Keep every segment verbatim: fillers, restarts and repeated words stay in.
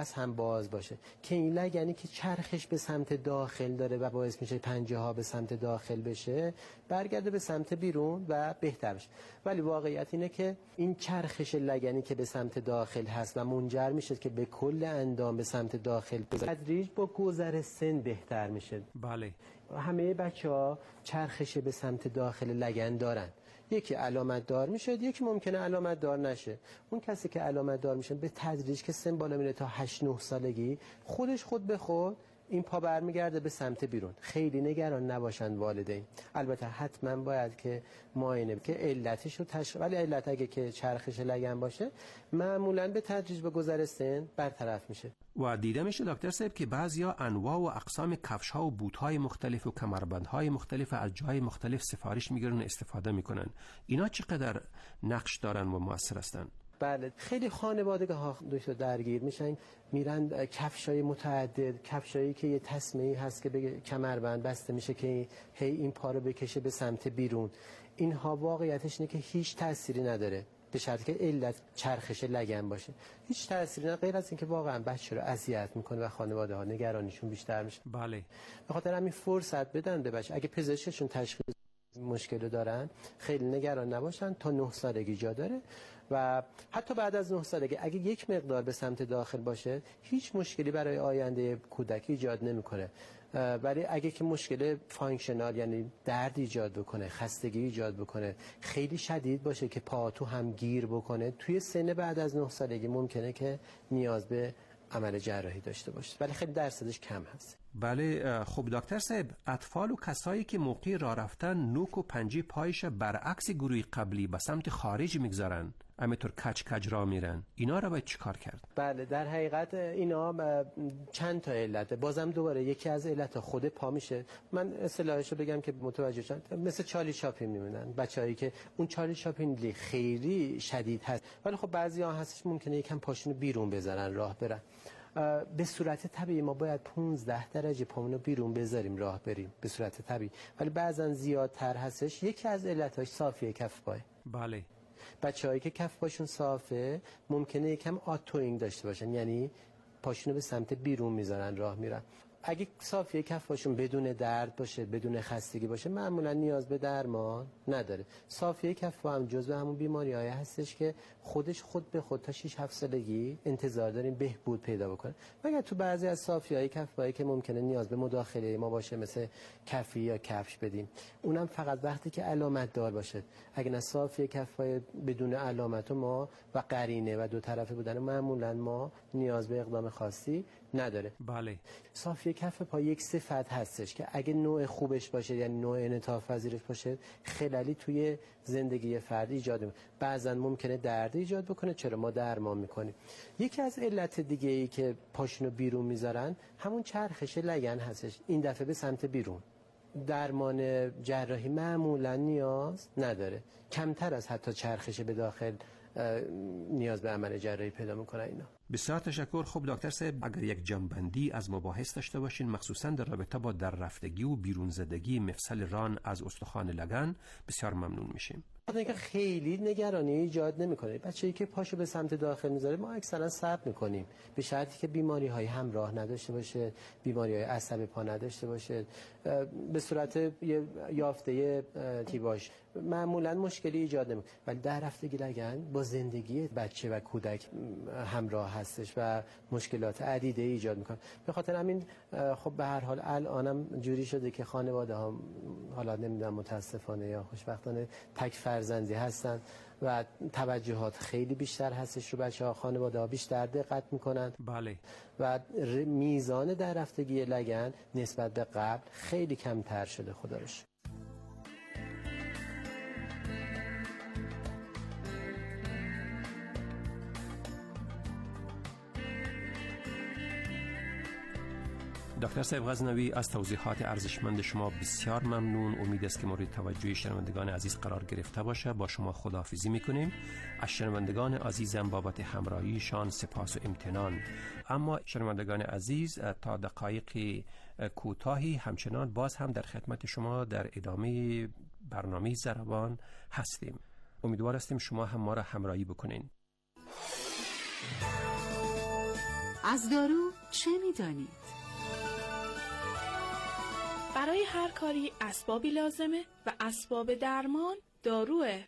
از هم باز باشه که این لگنی که چرخش به سمت داخل داره و باعث میشه پنجه ها به سمت داخل بشه برگرده به سمت بیرون و بهتر بشه. ولی واقعیت اینه که این چرخش لگنی که به سمت داخل هست و منجر میشه که به کل اندام به سمت داخل تدریج با گذر سن بهتر میشه. بله. همه بچه‌ها چرخش به سمت داخل لگن دارن. یکی علامت دار میشه، یکی ممکنه علامت دار نشه. اون کسی که علامت دار میشه به تدریج که سن بالا میره تا هشت نه سالگی خودش خود به خود این پا برمیگرده به سمت بیرون. خیلی نگران نباشن والدین. البته حتما باید که معاینه که علتش رو تشخیص، ولی علت اگه که چرخش لگن باشه معمولا به تدریج به گذر سن برطرف میشه. و دیده میشه دکتر صاحب که بعضیا انواع و اقسام کفش‌ها و بوت‌های مختلف و کمربندهای مختلف از جای مختلف سفارش میگیرن و استفاده میکنن. اینا چقدر نقش دارن و موثر هستن؟ بله، خیلی خانوادگی ها دکتر درگیر میشن، میرن کفشای متعدد، کفشایی که یه تسمه‌ای هست که به کمربند بسته میشه که هی این پا رو بکشه به سمت بیرون. اینها واقعیتش اینه که هیچ تأثیری نداره به شرطی که علت چرخش لگن باشه. هیچ تأثیری نداره غیر از اینکه واقعا بچه رو اذیت میکنه و خانواده ها نگرانیشون بیشتر میشه. بله. به خاطر همین فرصت بدن به بچه. اگه پزشکشون تشخیص مشکل دارن خیلی نگران نباشن، تا نه سالگی جا داره و حتی بعد از نه سالگی اگه یک مقدار به سمت داخل باشه هیچ مشکلی برای آینده کودک ایجاد نمیکنه. ولی اگه که مشکل فانکشنال یعنی درد ایجاد بکنه، خستگی ایجاد بکنه، خیلی شدید باشه که پا تو هم گیر بکنه، توی سن بعد از نه سالگی ممکنه که نیاز به عمل جراحی داشته باشه، ولی خیلی درصدش کم هست. بله. خب دکتر صاحب، اطفال و کسایی که موقع راه رفتن نوک و پنجه پایش برعکس گروه قبلی به سمت خارج میگذارن، همینطور کج کج راه میرن، اینا رو باید چیکار کرد؟ بله، در حقیقت اینا چند تا علته. بازم دوباره یکی از علتها خود پا میشه. من اصطلاحش رو بگم که متوجه شن، مثل چارلی چاپلین میمونن بچه‌هایی که اون چارلی چاپلین خیلی شدید هست، ولی خب بعضیا هستش ممکنه یکم پاشونو بیرون بذارن راه برن. به صورت طبیعی ما باید پانزده درجه پامونو بیرون بذاریم راه بریم به صورت طبیعی، ولی بعضا زیادتر هستش. یکی از علتاش صافی کف پای. بله. بچه‌هایی که کف پاشون صافه ممکنه یکم آتوینگ داشته باشن، یعنی پاشونو به سمت بیرون میذارن راه میرن. اگه صافی کف پاشون بدون درد باشه، بدون خستگی باشه، معمولا نیاز به درمان نداره. صافی کف پا هم جزو همون بیماری‌های هستش که خودش خود به خود تا شش هفت سالگی انتظار داریم بهبود پیدا بکنه. مگر تو بعضی از صافی‌های کف پایی که ممکنه نیاز به مداخله ما باشه، مثل کفی یا کفش بدیم، اونم فقط وقتی که علامت دار باشه. اگه نه صافی کف پای بدون علامت و ما و قرینه و دو طرفه بودن، معمولا ما نیاز به اقدام خاصی نداره. بله. صافی کف پا یک صفت هستش که اگه نوع خوبش باشه، یعنی نوع انعطاف پذیرش باشه، خلالی توی زندگی فردی ایجاد میکنه. بعضا ممکنه درد ایجاد بکنه، چرا ما درمان میکنیم. یکی از علت دیگه ای که پاشونو بیرون میذارن همون چرخش لگن هستش، این دفعه به سمت بیرون. درمان جراحی معمولا نیاز نداره، کمتر از حتی چرخش به داخل نیاز به عمل جراحی پیدا میکنه اینا. بسیار تشکر. خب دکتر صاحب، اگر یک جنبندی از مباحث داشته باشین مخصوصا در رابطه با در رفتگی و بیرون زدگی مفصل ران از استخوان لگن، بسیار ممنون میشیم. اینکه خیلی نگرانی ایجاد نمیکنه. بچه‌ای که پاشو به سمت داخل میذاره ما اکثرا صبر میکنیم، به شرطی که بیماری‌های همراه نداشته باشه، بیماری‌های عصب پا نداشته باشه، به صورت یافته تیباش معمولا مشکلی ایجاد نمیکنه. ولی در رفتگی لگن با زندگی بچه و کودک همراه هستش و مشکلات عدیده ایجاد میکنه. به خاطر همین خب به هر حال الانم جوری شده که خانواده ها، حالا نمیدونم متاسفانه یا خوشبختانه، تک فرزندی هستن و توجهات خیلی بیشتر هستش رو بچه‌ها، خانواده ها بیشتر دقت میکنن. بله. و میزان در رفتگی لگن نسبت به قبل خیلی کمتر شده خدا رو شکر. دکتر صاحب غزنوی، از توضیحات ارزشمند شما بسیار ممنون. امید است که مورد توجه شنوندگان عزیز قرار گرفته باشه. با شما خداحافظی میکنیم. از شنوندگان عزیزم بابت همراهیشان سپاس و امتنان. اما شنوندگان عزیز، تا دقایق کوتاهی همچنان باز هم در خدمت شما در ادامه برنامه ضربان هستیم. امیدوار هستیم شما هم ما را همراهی بکنین. از دارو چه می‌دانید؟ برای هر کاری اسبابی لازمه و اسباب درمان داروه.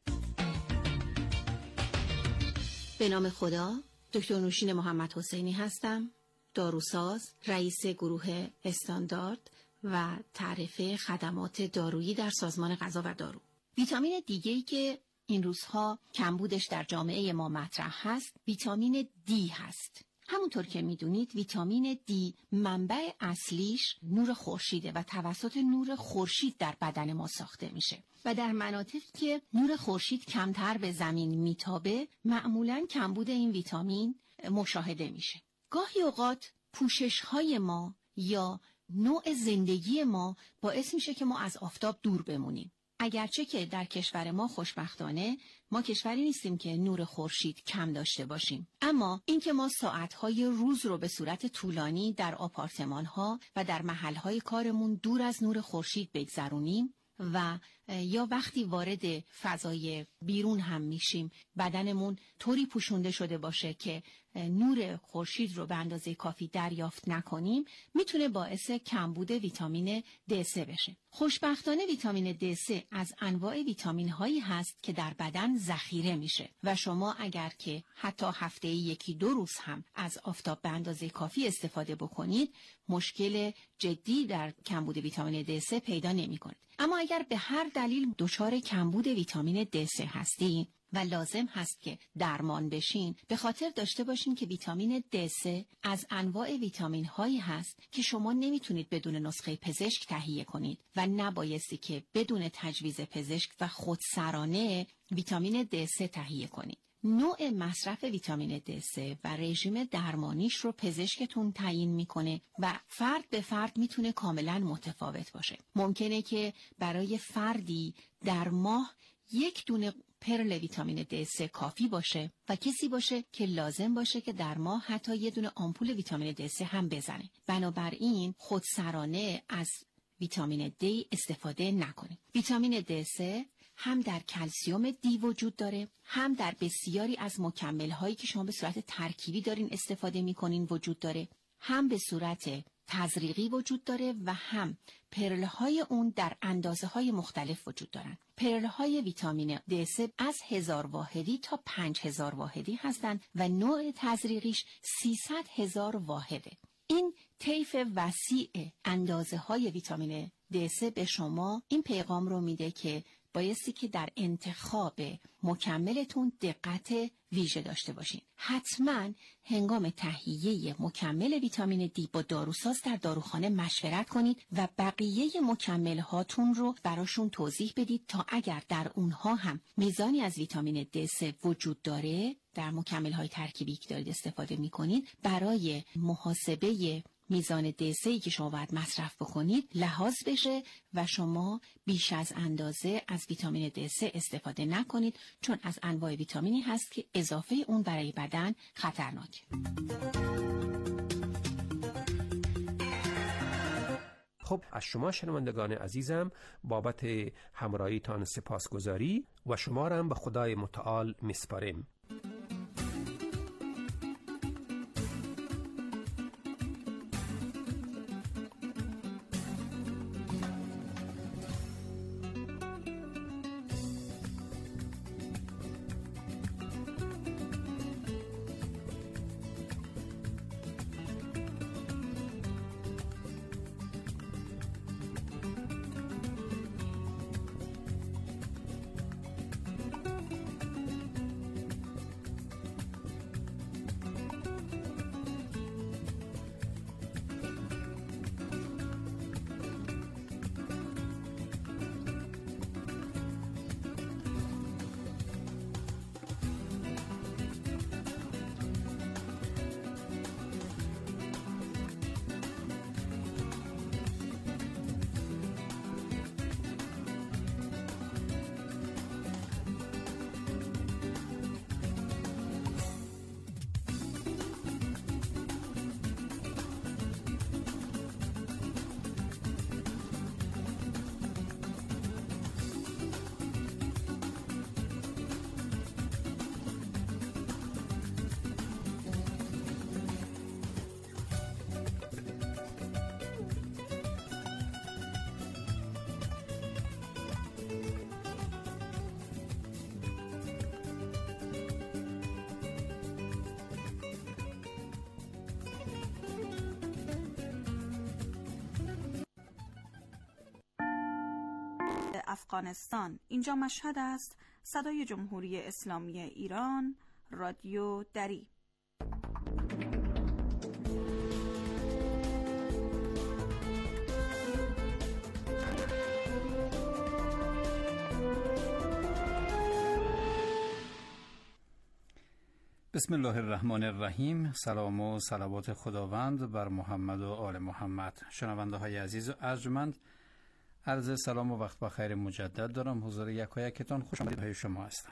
به نام خدا، دکتر نوشین محمد حسینی هستم، داروساز، رئیس گروه استاندارد و تعرفه خدمات دارویی در سازمان غذا و دارو. ویتامین دیگه‌ای که این روزها کمبودش در جامعه ما مطرح هست، ویتامین دی هست. همونطور که میدونید ویتامین دی منبع اصلیش نور خورشیده و توسط نور خورشید در بدن ما ساخته میشه و در مناطقی که نور خورشید کمتر به زمین میتابه معمولاً کمبود این ویتامین مشاهده میشه. گاهی اوقات پوشش‌های ما یا نوع زندگی ما باعث میشه که ما از آفتاب دور بمونیم. اگرچه که در کشور ما خوشبختانه ما کشوری نیستیم که نور خورشید کم داشته باشیم، اما اینکه ما ساعتهای روز رو به صورت طولانی در آپارتمان‌ها و در محل‌های کارمون دور از نور خورشید بگذرونیم و یا وقتی وارد فضای بیرون هم میشیم بدنمون طوری پوشونده شده باشه که نور خورشید رو به اندازه کافی دریافت نکنیم، میتونه باعث کمبود ویتامین دی سه بشه. خوشبختانه ویتامین دی سه از انواع ویتامین هایی هست که در بدن ذخیره میشه و شما اگر که حتی هفته یکی دو روز هم از آفتاب به اندازه کافی استفاده بکنید، مشکل جدی در کمبود ویتامین دی سه پیدا نمی‌کنید. اما اگر به هر دلیل دچار کمبود ویتامین دی سه هستید و لازم هست که درمان بشین، به خاطر داشته باشین که ویتامین دی سه از انواع ویتامین هایی هست که شما نمیتونید بدون نسخه پزشک تهیه کنید و نبایستی که بدون تجویز پزشک و خودسرانه ویتامین دی سه تهیه کنید. نوع مصرف ویتامین دی سه و رژیم درمانیش رو پزشکتون تعیین میکنه و فرد به فرد میتونه کاملا متفاوت باشه. ممکنه که برای فردی در ماه یک دونه پرل ویتامین دی سه کافی باشه و کسی باشه که لازم باشه که در ماه حتی یه دونه آمپول ویتامین دی سه هم بزنه. بنابراین خودسرانه از ویتامین دی استفاده نکنید. ویتامین دی سه هم در کلسیوم دی وجود داره، هم در بسیاری از مکمل هایی که شما به صورت ترکیبی دارین استفاده میکنین وجود داره، هم به صورت تزریقی وجود داره و هم پرل های اون در اندازه های مختلف وجود دارن. پرل های ویتامین دی سه از هزار واحدی تا پنج هزار واحدی هستند و نوع تزریقیش سیصد هزار واحده. این طیف وسیع اندازه های ویتامین دی سه به شما این پیغام رو میده که بایستی که در انتخاب مکملتون دقت ویژه داشته باشین. حتما هنگام تهیه مکمل ویتامین دی با داروساز در داروخانه مشورت کنید و بقیه مکمل هاتون رو براشون توضیح بدید تا اگر در اونها هم میزانی از ویتامین دی سه وجود داره، در مکمل های ترکیبی که دارید استفاده میکنید، برای محاسبه میزان دی سه که شما باید مصرف بکنید لحاظ بشه و شما بیش از اندازه از ویتامین دی سه استفاده نکنید، چون از انواع ویتامینی هست که اضافه اون برای بدن خطرناکه. خب از شما شنوندگان عزیزم بابت همراهیتان سپاسگزاری و شما را هم به خدای متعال میسپاریم. افغانستان. اینجا مشهد است. صدای جمهوری اسلامی ایران، رادیو دری. بسم الله الرحمن الرحیم. سلام و صلوات خداوند بر محمد و آل محمد. شنونده های عزیز و ارجمند، عرض سلام و وقت بخیر مجدد دارم. حضور یکایکتان خوش آمدید های شما هستم.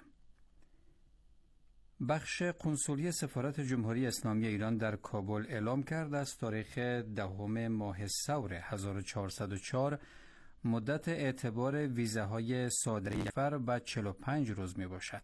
بخش قنصلی سفارت جمهوری اسلامی ایران در کابل اعلام کرد از تاریخ دهم ماه ثور هزار و چهارصد و چهار مدت اعتبار ویزاهای صادره سفر به چهل و پنج روز می باشد.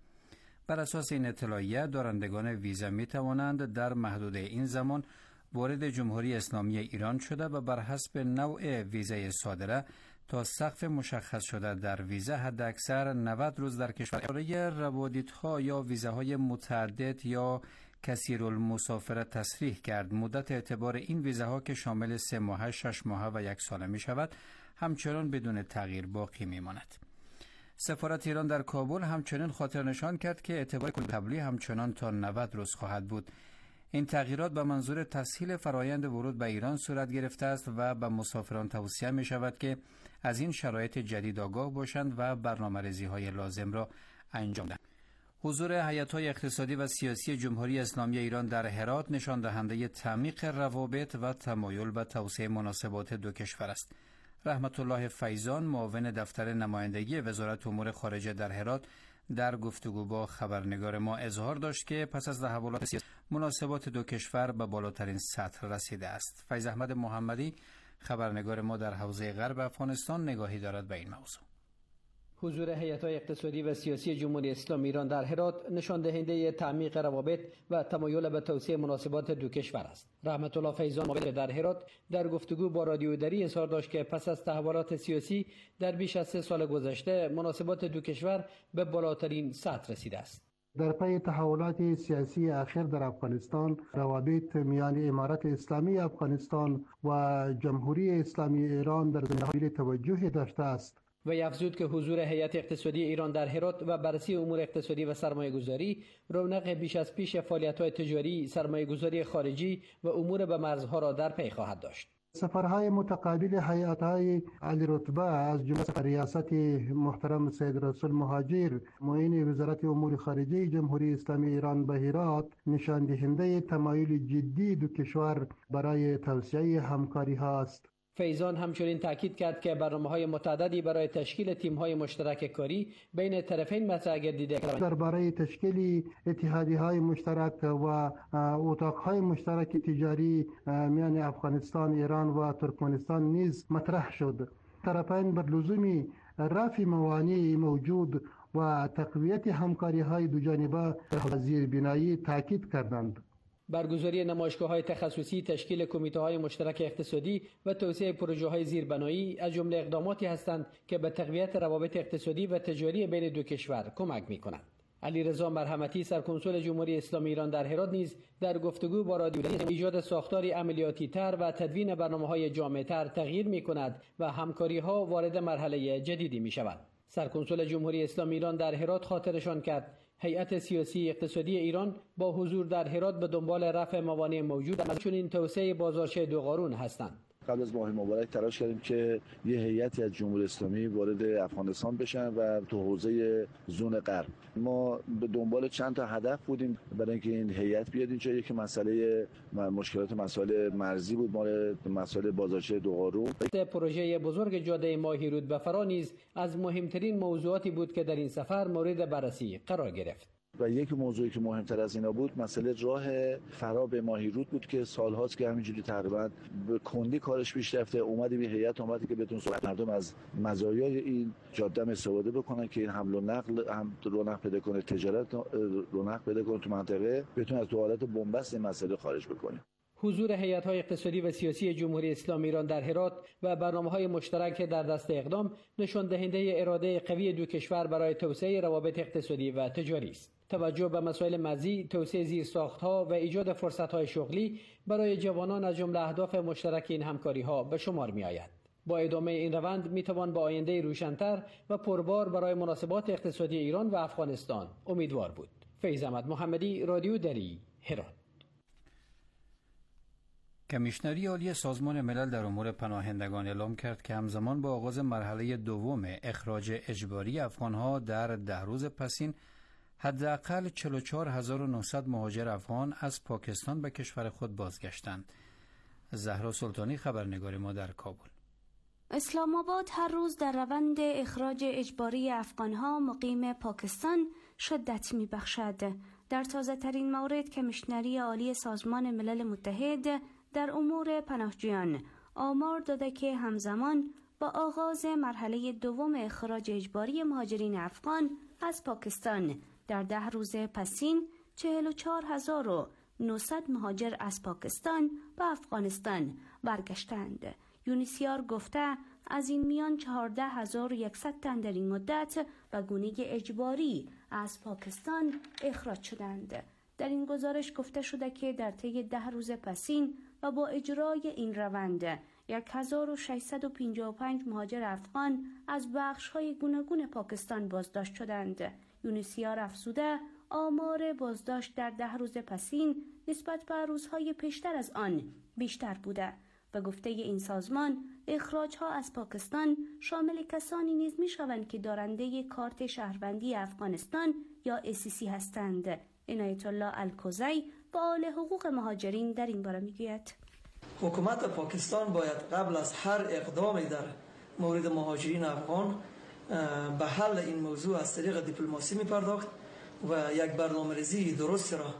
بر اساس این اطلاعیه دارندگان ویزا می توانند در محدوده این زمان وارد جمهوری اسلامی ایران شده و بر حسب نوع ویزای صادره تا سقف مشخص شده در ویزا حداکثر نود روز در کشور برای روادیدها یا ویزاهای متعدد یا کثیرالمسافرت تصریح کرد. مدت اعتبار این ویزاها که شامل سه ماه، شش ماه و یک ساله می شود همچنان بدون تغییر باقی می ماند. سفارت ایران در کابل همچنین خاطر نشان کرد که اعتبار کل قبلی همچنان تا نود روز خواهد بود. این تغییرات به منظور تسهیل فرایند ورود به ایران صورت گرفته است و به مسافران توصیه می شود که از این شرایط جدید آگاه باشند و برنامه‌ریزی های لازم را انجام دهند. حضور هیئت‌های اقتصادی و سیاسی جمهوری اسلامی ایران در هرات نشان دهنده تعمیق روابط و تمایل به توسعه مناسبات دو کشور است. رحمت الله فیضان، معاون دفتر نمایندگی وزارت امور خارجه در هرات، در گفتگو با خبرنگار ما اظهار داشت که پس از تحولات سیاسی مناسبات دو کشور به بالاترین سطح رسیده است. فیض احمد محمدی، خبرنگار ما در حوزه غرب افغانستان، نگاهی دارد به این موضوع. حضور هیئت‌های اقتصادی و سیاسی جمهوری اسلامی ایران در هرات نشان دهنده تعمیق روابط و تمایل به توسعه مناسبات دو کشور است. رحمت الله فیضان، معاون در هرات، در گفتگو با رادیو دری اظهار داشت که پس از تحولات سیاسی در بیش از سه سال گذشته مناسبات دو کشور به بالاترین سطح رسیده است. در پی تحولات سیاسی اخیر در افغانستان، روابط میان امارت اسلامی افغانستان و جمهوری اسلامی ایران در زمینه قابل توجه داشته است. و افزود که حضور هیئت اقتصادی ایران در هرات و بررسی امور اقتصادی و سرمایه‌گذاری رونق بیش از پیش فعالیت‌های تجاری، سرمایه‌گذاری خارجی و امور به مرزها را در پی خواهد داشت. سفرهای متقابل هیئت‌های عالی رتبه از جمله ریاست محترم سید رسول مهاجر، معین وزارت امور خارجه جمهوری اسلامی ایران به هرات، نشان دهنده تمایل جدی دو کشور برای توسعه همکاری است. فیضان همچنین تاکید کرد که برنامه‌های متعددی برای تشکیل تیم‌های مشترک کاری بین طرفین مطرح گردیده درباره تشکیل اتحادیه‌های مشترک و اتاق‌های مشترک تجاری میان افغانستان، ایران و ترکمنستان نیز مطرح شد. طرفین بر لزوم رفع موانع موجود و تقویت همکاری‌های دوجانبه در زیربنایی تاکید کردند. برگزاری نمایشگاه‌های تخصصی، تشکیل کمیته‌های مشترک اقتصادی و توسعه پروژه‌های زیربنایی از جمله اقداماتی هستند که به تقویت روابط اقتصادی و تجاری بین دو کشور کمک می‌کنند. علیرضا مرحمتی، سرکنسول جمهوری اسلامی ایران در هرات، نیز در گفتگو با رادیو دری ایجاد ساختاری عملیاتی تر و تدوین برنامه‌های جامع‌تر تغییر می‌کند و همکاری‌ها وارد مرحله جدیدی می‌شود. سرکنسول جمهوری اسلامی ایران در هرات خاطرشان کرد هیئت سیاسی اقتصادی ایران با حضور در هرات به دنبال رفع موانع موجود و چنین توسعه بازارچه دوقارون هستند. قبل از ماه مبارک تلاش کردیم که یه هیئتی از جمهوری اسلامی وارد افغانستان بشن و تو حوزه زون غرب ما به دنبال چند تا هدف بودیم برای اینکه این هیئت بیاد اینجا. یکی مسئله مشکلات مسائل مرزی بود، مال مسائل بازارچه دوقارون. پروژه بزرگ جاده ماهیرود به فرا نیز از مهمترین موضوعاتی بود که در این سفر مورد بررسی قرار گرفت. و یک موضوعی که مهمتر از اینا بود مسئله راه فرا به ماهیرود بود که سالهاست که همینجوری تقریبا به کندی کارش پیش رفته. اومدیم به هیئت اومدی که بتون صحبت مردم از مزایای این جاده استفاده بکنن که این حمل و نقل هم رونق پیدا کنه، تجارت رونق پیدا کنه تو منطقه، بتون از تو حالت بنبست این مسئله خارج بکنه. حضور هیئت‌های اقتصادی و سیاسی جمهوری اسلامی ایران در هرات و برنامه‌های مشترک در دست اقدام نشان دهنده اراده قوی دو کشور برای توسعه روابط اقتصادی و تجاری است. توجه به مسائل مرزی، توسعه زیرساخت‌ها و ایجاد فرصت‌های شغلی برای جوانان از جمله اهداف مشترک این همکاری‌ها به شمار می‌آید. با ادامه این روند میتوان به آینده روشن‌تر و پربار برای مناسبات اقتصادی ایران و افغانستان امیدوار بود. فیض احمد محمدی، رادیو دری، هرات. کمیشنری عالی سازمان ملل در امور پناهندگان اعلام کرد که همزمان با آغاز مرحله دوم اخراج اجباری افغانها در ده روز پسین، حداقل چهل و چهار هزار و نهصد مهاجر افغان از پاکستان به کشور خود بازگشتند. زهرا سلطانی، خبرنگار ما در کابل. اسلام آباد هر روز در روند اخراج اجباری افغانها مقیم پاکستان شدت می بخشد. در تازه ترین مورد کمیشنری عالی سازمان ملل متحد در امور پناهجویان آمار داده که همزمان با آغاز مرحله دوم اخراج اجباری مهاجرین افغان از پاکستان در ده روز پسین چهل و چهار هزار و نهصد مهاجر از پاکستان به افغانستان برگشتند. یونیسیار گفته از این میان چهارده هزار و صد تن در این مدت به گونه اجباری از پاکستان اخراج شدند. در این گزارش گفته شده که در طی ده روز پسین و با اجرای این روند هزار و ششصد و پنجاه و پنج مهاجر افغان از بخش‌های گوناگون پاکستان بازداشت شدند. یونیسیار افزوده آمار بازداشت در ده روز پسین نسبت به روزهای پیشتر از آن بیشتر بوده. به گفته این سازمان اخراج‌ها از پاکستان شامل کسانی نیز می‌شوند که دارنده کارت شهروندی افغانستان یا ای سی سی هستند. عنایت الله الکوزی فعال حقوق مهاجرین در این باره میگوید حکومت پاکستان باید قبل از هر اقدامی در مورد مهاجرین افغان به حل این موضوع از طریق دیپلماسی می‌پرداخت و یک برنامه‌ریزی درست را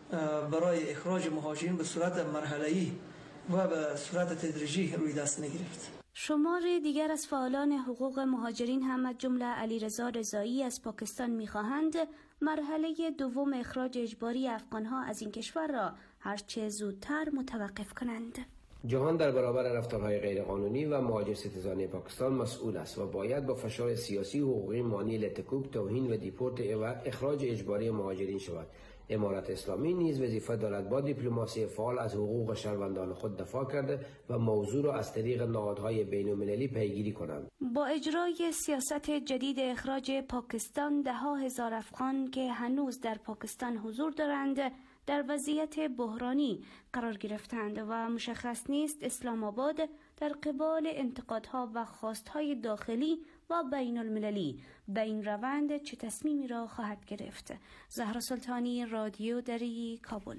برای اخراج مهاجرین به صورت مرحله‌ای و به صورت تدریجی روی دست نگرفت. شمار دیگر از فعالان حقوق مهاجرین هم از جمله علیرضا رضایی از پاکستان می‌خواهند مرحله دوم اخراج اجباری افغان‌ها از این کشور را هرچه زودتر متوقف کنند. جهان در برابر رفتارهای غیرقانونی و مهاجر ستیزانه پاکستان مسئول است و باید با فشار سیاسی و حقوقی مانی لتکوب، توهین و دیپورت و اخراج اجباری مهاجرین شود. امارت اسلامی نیز وظیفه دارد با دیپلماسی فعال از حقوق شهروندان خود دفاع کرده و موضوع را از طریق نهادهای بین‌المللی پیگیری کنند. با اجرای سیاست جدید اخراج پاکستان، ده ها هزار افغان که هنوز در پاکستان حضور دارند در وضعیت بحرانی قرار گرفتند و مشخص نیست اسلام آباد در قبال انتقادها و خواستهای داخلی و بین المللی به این روند چه تصمیمی را خواهد گرفت. زهرا سلطانی، رادیو دری، کابل.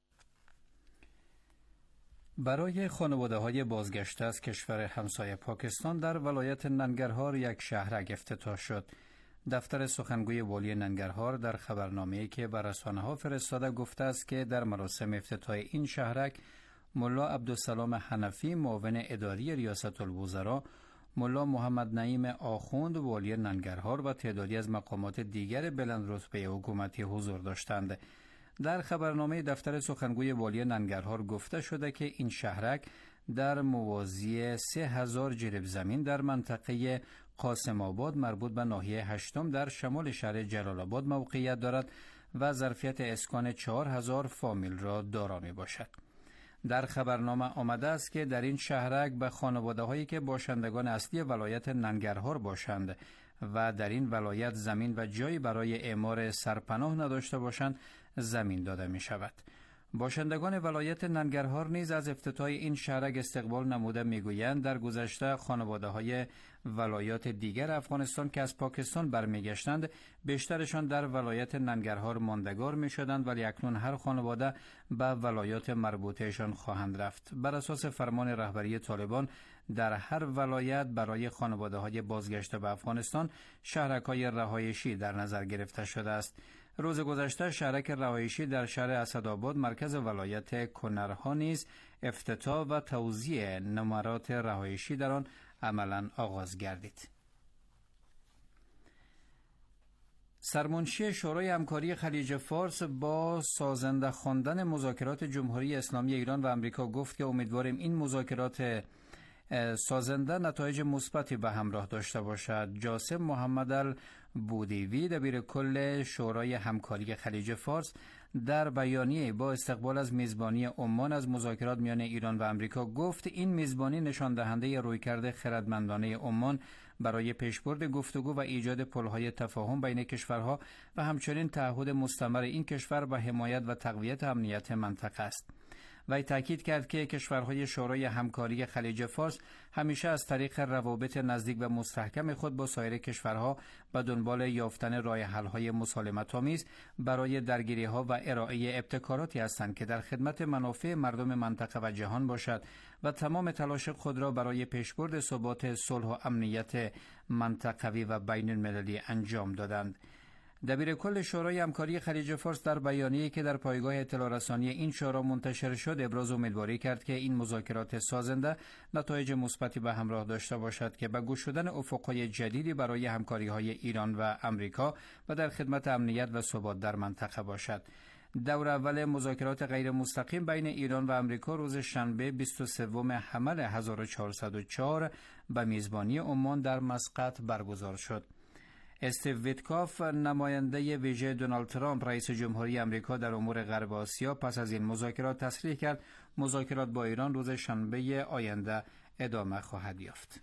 برای خانواده‌های بازگشته از کشور همسایه پاکستان در ولایت ننگرهار یک شهرک افتتاح شد. دفتر سخنگوی والی ننگرهار در خبرنامه‌ای که بر رسانه‌ها فرستاده گفته است که در مراسم افتتاح این شهرک ملا عبدالسلام حنفی معاون اداری ریاست الوزراء، ملا محمد نعیم آخوند والی ننگرهار و تعدادی از مقامات دیگر بلند رتبه حکومتی حضور داشتند. در خبرنامه دفتر سخنگوی والی ننگرهار گفته شده که این شهرک در موازی سه هزار جریب زمین در منطقه قاسم آباد مربوط به ناحیه هشتم در شمال شهر جلال آباد موقعیت دارد و ظرفیت اسکان چهار هزار فامیل را دارا می باشد. در خبرنامه آمده است که در این شهرک به خانواده هایی که باشندگان اصلی ولایت ننگرهار باشند و در این ولایت زمین و جایی برای اعمار سرپناه نداشته باشند زمین داده می شود. باشندگان ولایت ننگرهار نیز از افتتاح این شهرک استقبال نموده میگویند در گذشته خانواده های ولایات دیگر افغانستان که از پاکستان برمیگشتند بیشترشان در ولایت ننگرهار ماندگار می شدند، ولی اکنون هر خانواده به ولایات مربوطهشان خواهند رفت. بر اساس فرمان رهبری طالبان در هر ولایت برای خانواده های بازگشته به افغانستان شهرک های رهایشی در نظر گرفته شده است. روز گذشته شهرک رهایشی در شهر اسدآباد مرکز ولایت کنرها نیز افتتاح و توزیع نمرات رهایشی در آن عملاً آغاز گردید. سرمنشی شورای همکاری خلیج فارس با سازنده خواندن مذاکرات جمهوری اسلامی ایران و امریکا گفت که امیدواریم این مذاکرات سازنده نتایج مثبتی به همراه داشته باشد. جاسم محمد البودیوی دبیر کل شورای همکاری خلیج فارس در بیانیه با استقبال از میزبانی عمان از مذاکرات میان ایران و آمریکا گفت این میزبانی نشان دهنده رویکرد خردمندانه عمان برای پیشبرد گفتگو و ایجاد پل‌های تفاهم بین کشورها و همچنین تعهد مستمر این کشور به حمایت و تقویت امنیت منطقه است. وی تاکید کرد که کشورهای شورای همکاری خلیج فارس همیشه از طریق روابط نزدیک و مستحکم خود با سایر کشورها به دنبال یافتن راه حل‌های مسالمت‌آمیز برای درگیری‌ها و ارائه ابتکاراتی هستند که در خدمت منافع مردم منطقه و جهان باشد و تمام تلاش خود را برای پیشبرد ثبات، صلح و امنیت منطقوی و بین‌المللی انجام دادند. دبیر کل شورای همکاری خلیج فارس در بیانیه‌ای که در پایگاه اطلاع رسانی این شورا منتشر شد ابراز امیدواری کرد که این مذاکرات سازنده نتایج مثبتی به همراه داشته باشد که به گشودن شدن افق‌های جدیدی برای همکاری‌های ایران و آمریکا و در خدمت امنیت و ثبات در منطقه باشد. دور اول مذاکرات غیر مستقیم بین ایران و آمریکا روز شنبه بیست و سوم حمل هزار و چهارصد و چهار به میزبانی عمان در مسقط برگزار شد. استیو ویتکاف، نماینده ویژه دونالد ترامپ رئیس جمهوری آمریکا در امور غرب آسیا، پس از این مذاکرات تصریح کرد مذاکرات با ایران روز شنبه آینده ادامه خواهد یافت.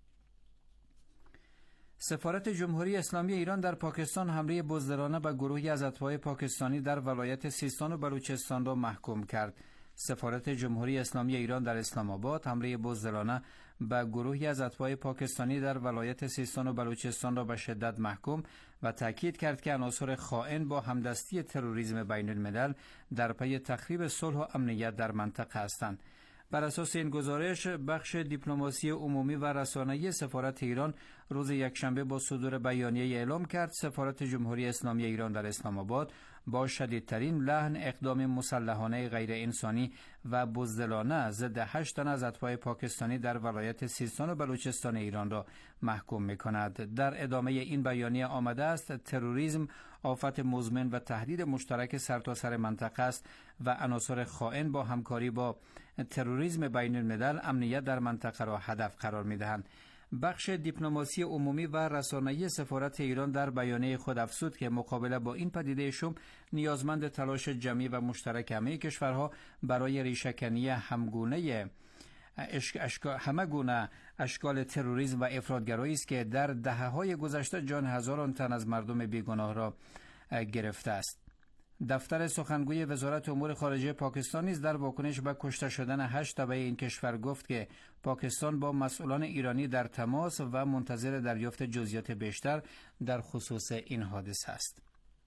سفارت جمهوری اسلامی ایران در پاکستان حمله بزدلانه به گروهی از اتباع پاکستانی در ولایت سیستان و بلوچستان را محکوم کرد. سفارت جمهوری اسلامی ایران در اسلام آباد حمله بزدلانه به گروهی از اتباع پاکستانی در ولایت سیستان و بلوچستان را به شدت محکوم و تاکید کرد که عناصر خائن با همدستی تروریسم بین الملل در پی تخریب صلح و امنیت در منطقه هستند. بر اساس این گزارش، بخش دیپلماسی عمومی و رسانه‌ای سفارت ایران روز یکشنبه با صدور بیانیه اعلام کرد سفارت جمهوری اسلامی ایران در اسلام آباد با شدیدترین لحن اقدام مسلحانه غیر انسانی و بزدلانه ضد هشت تن از اتباع پاکستانی در ولایت سیستان و بلوچستان ایران را محکوم می‌کند. در ادامه این بیانیه آمده است تروریسم آفت مزمن و تهدید مشترک سرتاسر منطقه است و عناصر خائن با همکاری با تروریسم بین الملل امنیت در منطقه را هدف قرار می‌دهند. بخش دیپلماسی عمومی و رسانه‌ای سفارت ایران در بیانیه خود افزود که مقابله با این پدیده شوم نیازمند تلاش جمعی و مشترک همه کشورها برای ریشه‌کنی همگونه اشکال همه گونه اشکال تروریسم و افراطگرایی است که در دهه‌های گذشته جان هزاران تن از مردم بیگناه را گرفته است. دفتر سخنگوی وزارت امور خارجه پاکستان نیز در واکنش به کشته شدن هشت تبع این کشور گفت که پاکستان با مسئولان ایرانی در تماس و منتظر دریافت جزئیات بیشتر در خصوص این حادثه است.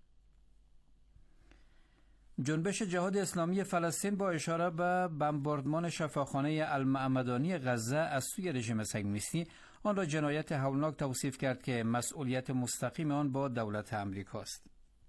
جنبش جهاد اسلامی فلسطین با اشاره به بمباردمان شفاخانه المعمدانی غزه از سوی رژیم صهیونیستی آن را جنایت هولناک توصیف کرد که مسئولیت مستقیم آن با دولت آمریکا است.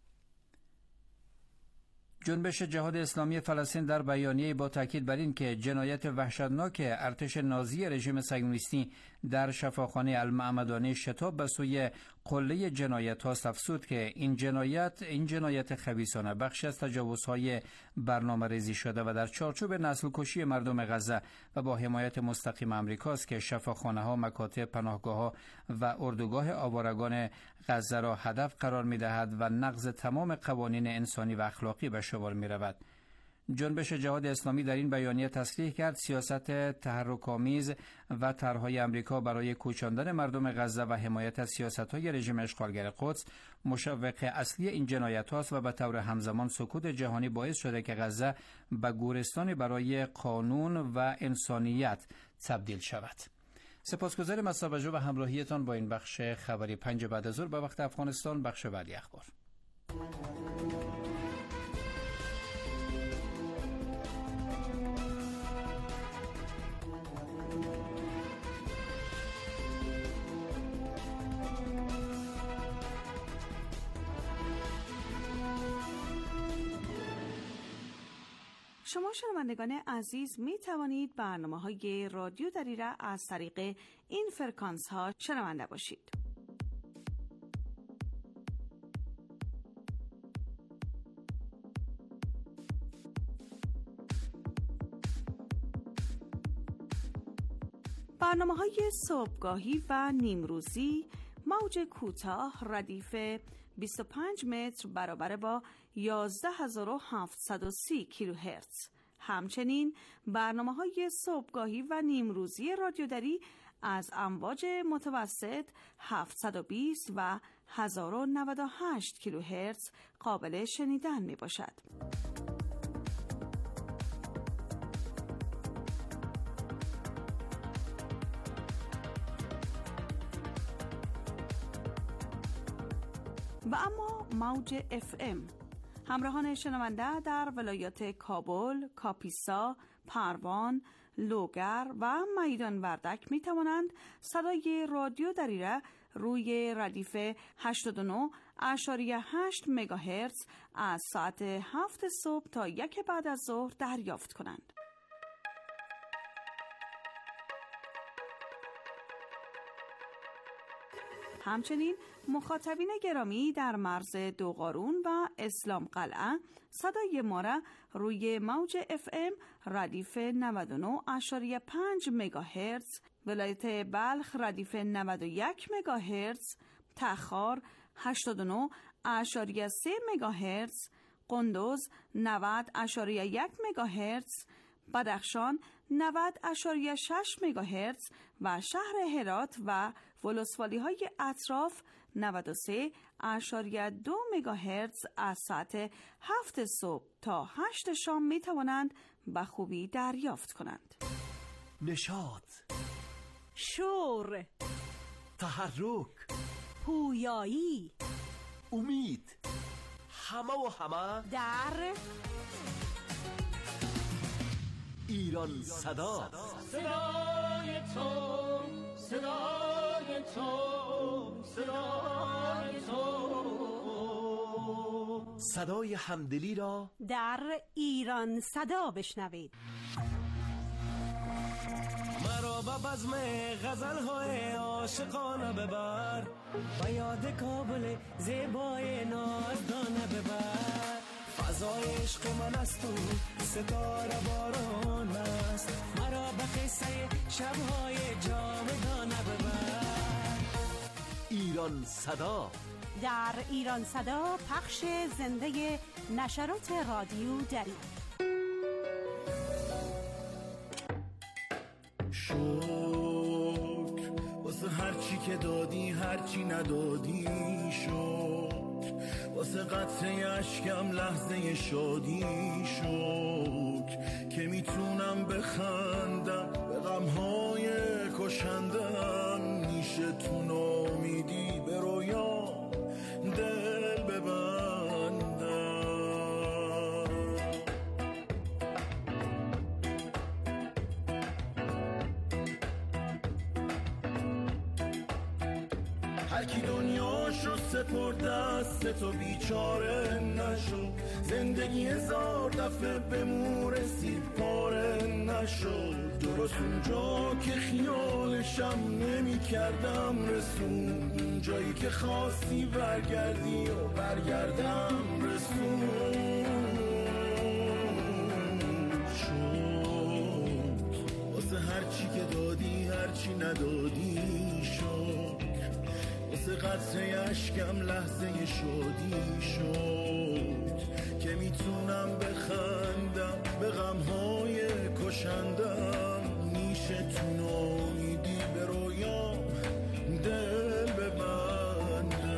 جنبش جهاد اسلامی فلسطین در بیانیه با تاکید بر این که جنایت وحشتناک ارتش نازی رژیم صهیونیستی در شفاخانه المعمدانی شتاب به سوی قله جنایت هاست افزود که این جنایت این جنایت خبیثانه بخشی از تجاوزهای برنامه ریزی شده و در چارچوب نسل کشی مردم غزه و با حمایت مستقیم آمریکاست که شفاخانه ها، مکاتب، پناهگاه ها و اردوگاه آوارگان غزه را هدف قرار می دهد و نقض تمام قوانین انسانی و اخلاقی به شمار می رود. جنبش جهاد اسلامی در این بیانیه تصریح کرد سیاست تحرک‌آمیز و طرح‌های آمریکا برای کوچاندن مردم غزه و حمایت از سیاست‌های رژیم اشغالگر قدس مشوق اصلی این جنایت‌هاست و به طور همزمان سکوت جهانی باعث شده که غزه به گورستانی برای قانون و انسانیت تبدیل شود. سپاسگزارم از توجه و همراهیتان با این بخش خبری پنج بعد از ظهر به وقت افغانستان. بخش بعدی اخبار. شما شنوندگان عزیز می توانید برنامه های رادیو دری را از طریق این فرکانس ها شنونده باشید. برنامه های صبحگاهی و نیمروزی، موج کوتاه ردیف بیست و پنج متر برابر با یازده هزار و هفتصد و سی کیلوهرتز. همچنین برنامه‌های صبحگاهی و نیمروزی رادیودری از امواج متوسط هفتصد و بیست و هزار و نود و هشت کیلوهرتز قابل شنیدن می باشد. و اما موج اف ام. همراهان شنونده در ولایات کابل، کاپیسا، پروان، لوگر و میدان وردک می توانند صدای رادیو دری را روی ردیف هشتاد و نه اشاری هشت مگاهرتز از ساعت هفت صبح تا یک بعد از ظهر دریافت کنند. همچنین مخاطبین گرامی در مرز دوقارون و اسلام قلعه صدای ما را روی موج اف ام ردیف نود و نه اشاری پنج مگاهرتز، ولایت بلخ ردیف نود و یک مگاهرتز، تخار هشتاد و نه اشاری سه مگاهرتز، قندوز نود اشاری یک مگاهرتز، بدخشان نود اشاری شش مگاهرتز و شهر هرات و ولسوالی های اطراف نود و سه اشاری دو مگاهرتز از ساعت هفت صبح تا هشت شام می توانند به خوبی دریافت کنند. نشاط، شور، تحرک، پویایی، امید، همه و همه در ایران صدا. صدای تو، صدای تو، صدای تو، صدای همدلی را در ایران صدا بشنوید. مرا به بزم غزل‌های عاشقانه ببر، به یاد کابل زیبای نازدانه ببر. فضای عشق من است و ستاره باران است، مرا به قصه شب‌های جاودانه ببر. ایران صدا در ایران صدا پخش زنده نشرات رادیو دری. شکر واسه هرچی که دادی هرچی ندادی، شکر واسه قطره اشکم لحظه شادی، شکر که میتونم بخندم به غمهای کشندم، نیشه تو نامیدی به رویا دل ببندم. هرکی دنیاشو سپرد دست تو بیچاره نشو، زندگی هزار دفعه به مو رسید پاره نشو. درست اونجا که خیالشم نمی کردم رسون، اونجایی که خواستی برگردی و برگردم رسون. شد واسه هرچی که دادی هرچی ندادی، شد واسه قطره اشکم لحظه شادی، شد که میتونم بخندم به غمهای کشندم، نیشه تو نامیدی به رویام دل ببندم.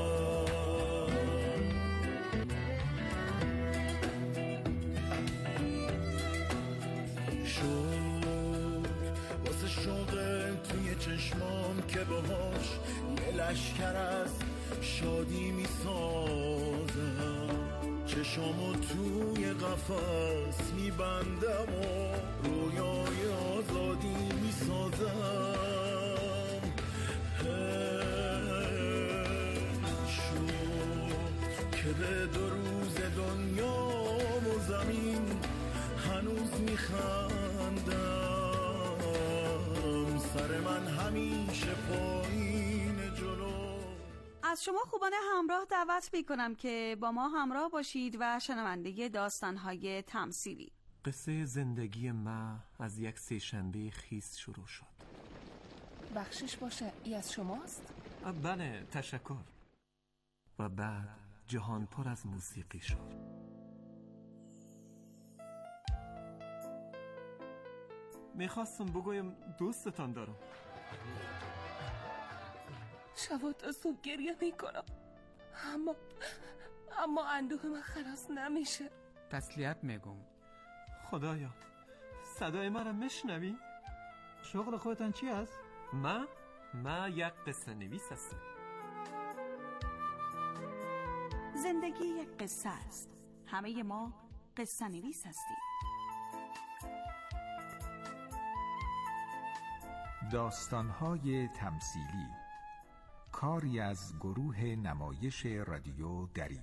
شد واسه شوق توی چشمام که باهاش یه لشکر از شادی میسازم، چشامو توی قفس میبندم و رویای آزادی میسازم. شد که به دو روز دنیا و زمین هنوز میخندم، سر من همیشه پایین جلو. از شما خوبان همراه دعوت میکنم که با ما همراه باشید و شنونده داستانهای تمثیلی. قصه زندگی ما از یک سه‌شنبه خیس شروع شد. بخشش باشه ای از شماست؟ بله تشکر. و بعد جهان پر از موسیقی شد. میخواستم بگویم دوستتان دارم. شب تا صبح گریه میکنم، اما اما اندوه من خلاص نمیشه. تسلیت میگم. خدایا صدای مرا میشنوی؟ شغل خودتان چی است؟ من؟ من یک قصه نویس هستم. زندگی یک قصه است. همه ما قصه نویس هستیم. داستان‌های تمثیلی، کاری از گروه نمایش رادیو دری.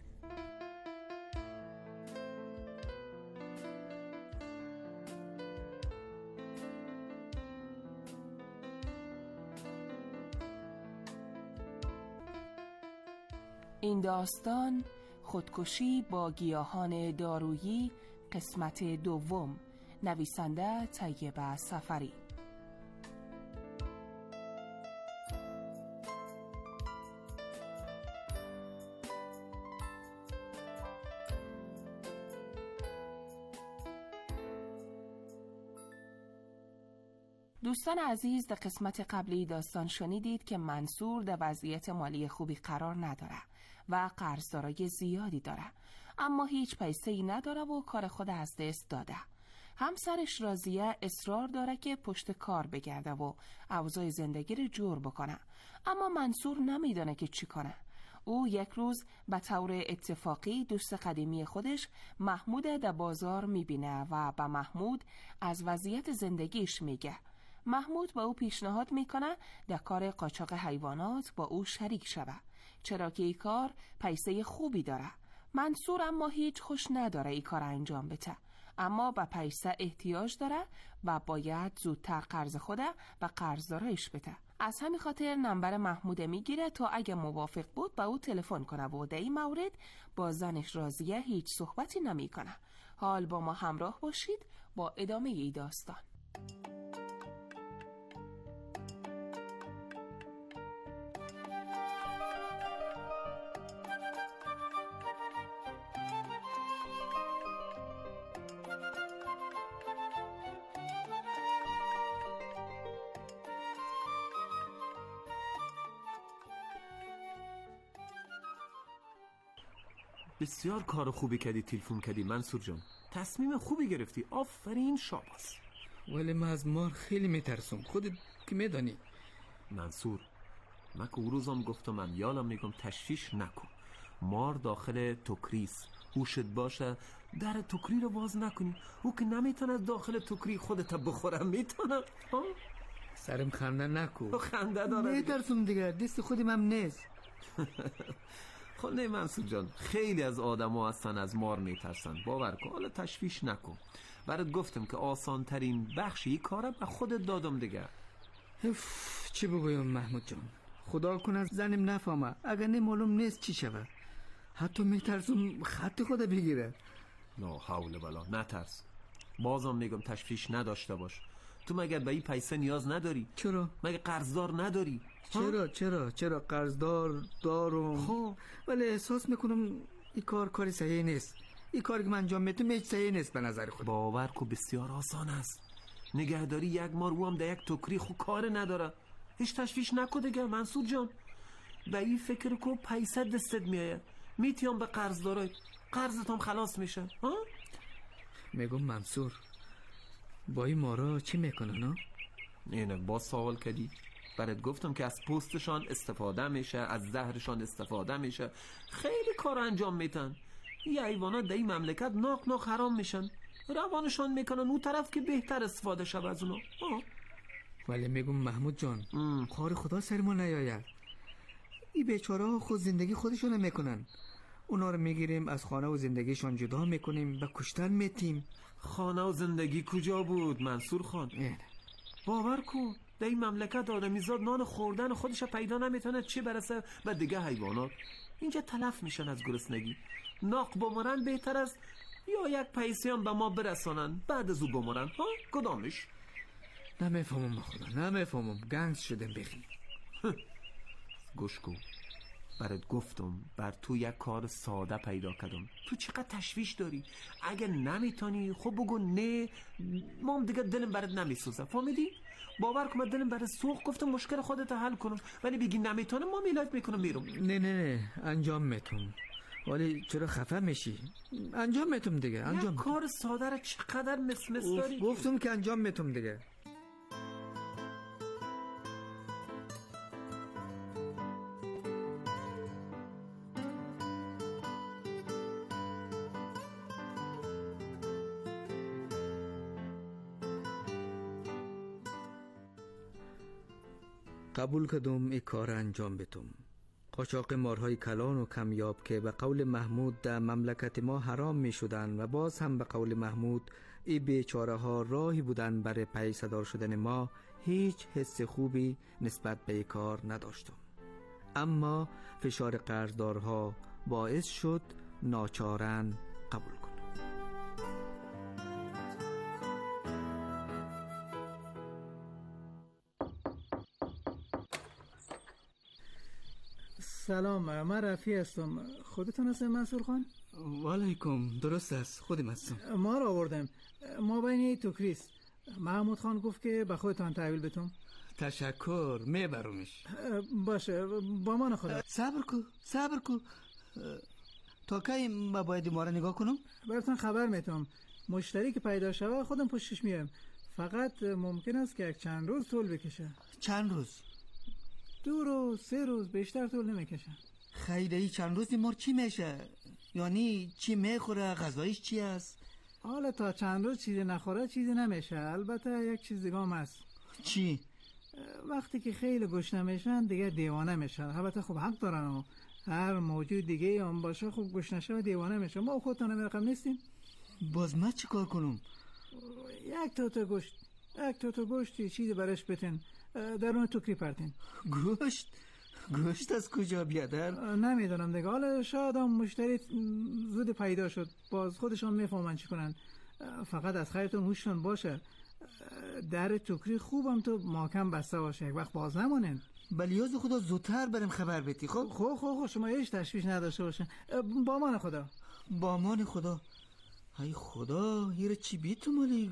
این داستان خودکشی با گیاهان دارویی قسمت دوم، نویسنده طیبه سفری. دوستان عزیز، در قسمت قبلی داستان شنیدید که منصور در وضعیت مالی خوبی قرار نداره و قرضدارای زیادی داره، اما هیچ پیسه‌ای نداره و کار خود از دست داده. همسرش راضیه اصرار داره که پشت کار بگرده و اوضاع زندگی رو جور بکنه، اما منصور نمیدونه که چی کنه. او یک روز به طور اتفاقی دوست قدیمی خودش محمود در بازار میبینه و به محمود از وضعیت زندگیش میگه. محمود با او پیشنهاد میکنه در کار قاچاق حیوانات با او شریک شود، چرا که این کار پیسه خوبی داره. منصور اما هیچ خوش نداره این کار انجام بده، اما به پیسه احتیاج داره و باید زودتر قرض خوده و قرضدارش بده. از همین خاطر نمبر محمود میگیره تا اگه موافق بود با او تلفن کنه و در این مورد با زنش راضیه هیچ صحبتی نمیکنه. حال با ما همراه باشید با ادامه ای داستان. بسیار کار خوبی کردی، تلفن کردی منصور جان. تصمیم خوبی گرفتی، آفرین، شاباس. ولی من از مار خیلی میترسم، خودت که میدانی. منصور، من که روزم گفتم من یالم میگم تشویش نکن. مار داخل توکریس، هوشت باشه در توکری رو باز نکنی. او که نمیتونه داخل توکری خودت بخوره، میتونه. سرم خنده نکن. خنده داره. میترسم دیگه، دست خودم هم نیست. خب نه منصور جان، خیلی از آدم ها هستن از مار میترسن، باور کن. حالا تشویش نکن، برات گفتم که آسان ترین بخشی کاره به خودت دادم دیگه. چی بگویم محمود جان، خدا کنه زنم نفهمه، اگر نه معلوم نیست چی شود. حتی میترسم خط خود بگیره. لا حول ولا، نترس. بازم میگم تشویش نداشته باش. تو مگر به این پیسه نیاز نداری؟ چرا؟ مگر قرضدار نداری؟ چرا چرا چرا قرضدار دارم. خب ولی احساس میکنم این کار کاری صحیح نیست. این کاری که من انجام میدم هیچ صحیح نیست به نظر خود. باور کو بسیار آسان است. نگهداری یک مار، او هم در یک توکری، خو کار نداره. هیچ تشویش نکن دیگه منصور جان. به این فکر کو پیسه دستت میایه، میتیام به قرضدارای، قرضت هم خلاص میشه. ها؟ میگم منصور، با این مارا چی میکنن ها؟ اینه با سوال کردی. برات گفتم که از پوستشان استفاده میشه، از زهرشان استفاده میشه، خیلی کار انجام میتن. این حیوانات در این مملکت ناق ناق حرام میشن، روانشان میکنن اون طرف که بهتر استفاده شد از اونا. آه. ولی میگم محمود جان، کار خدا سر ما نیاید. این بیچاره ها خود زندگی خودشون میکنن، اونا رو میگیریم از خانه و زندگیشون جدا میکنیم، به کشتن میتیم. خانه و زندگی کجا بود منصور خان؟ اینه. باور کن در این مملکت آدمیزاد نان خوردن خودش پیدا نمیتونه، چی برسه به دیگه حیوانات. اینجا تلف میشن از گرسنگی. ناق بمرن بهتر است یا یک پیسی هم به ما برسانن بعد از او بمرن؟ ها کدامش؟ نمیفهمم خدا، نمیفهمم. گنگ شدم بخی. گوش کن، برات گفتم بر تو یک کار ساده پیدا کردم. تو چقدر تشویش داری؟ اگه نمیتونی خب بگو نه، ما هم دیگه دلم برات نمیسوزه. فهمیدی؟ باور کن دلم برات سوخت، گفتم مشکل خودت حل کنم، ولی بگی نمیتونم ما میلاد میکنم میرم. نه نه نه انجام میتونم. ولی چرا خفه میشی؟ انجام میتونم دیگه. انجام کار ساده را چقدر مسمس داری؟ گفتم که انجام میتونم دیگه. قبول کردم ای کار انجام بدم. قاچاق مارهای کلان و کمیاب که به قول محمود در مملکت ما حرام می شدن و باز هم به قول محمود ای بیچاره ها راهی بودن برای پی صدار شدن ما، هیچ حس خوبی نسبت به ای کار نداشتم. اما فشار قرضدارها باعث شد ناچارن قبول کنم. سلام، من رفی هستم. خودتون هستم منصور خان؟ و علیکم. درست است، خودم هستم. ما را آوردم. ما بین توکریس. محمود خان گفت که به خودتان تحویل بتون. تشکر، میبرمش. باشه، با من خدا. صبر کو صبر کو تا کی ما باید ما را نگاه کنم؟ براتون خبر میتونم. مشتری که پیدا شوه خودم پشتش میام. فقط ممکن است که یک چند روز طول بکشه. چند روز؟ دو روز، سه روز، بیشتر طول نمیکشه. خیلی چند روز مار چی میشه؟ یعنی چی میخوره؟ غذایش چی است؟ حالا تا چند روز چیزی نخوره چیزی نمیشه. البته یک چیز دیگه هم هست. چی؟ وقتی که خیلی گشنه میشن دیگه دیوانه میشن. البته خب حق دارن و هر موجود دیگه هم باشه خب گشنه شه و دیوانه میشه. ما خودتون هم رقم نیستیم. باز ما چی کار کنم؟ یک توتا گوشت یک توتا گوشتی چیزی برش بتین، در اون توکری پرتین. گوشت؟ گوشت از کجا بیادر؟ نمیدونم دیگه. حالا شاید هم مشتری زود پیدا شد، باز خودشان میفهمن چی کنن. فقط از خیرتون هوشتون باشه، در توکری خوبم تو محکم بسته باشه، یک وقت باز نمونین. بلیاز خدا زودتر برم خبر بدی. خب خب خب شما هیچ تشویش نداشته باشه. با امان خدا. با امان خدا. ای خدا، هیره چی بیتو مالی؟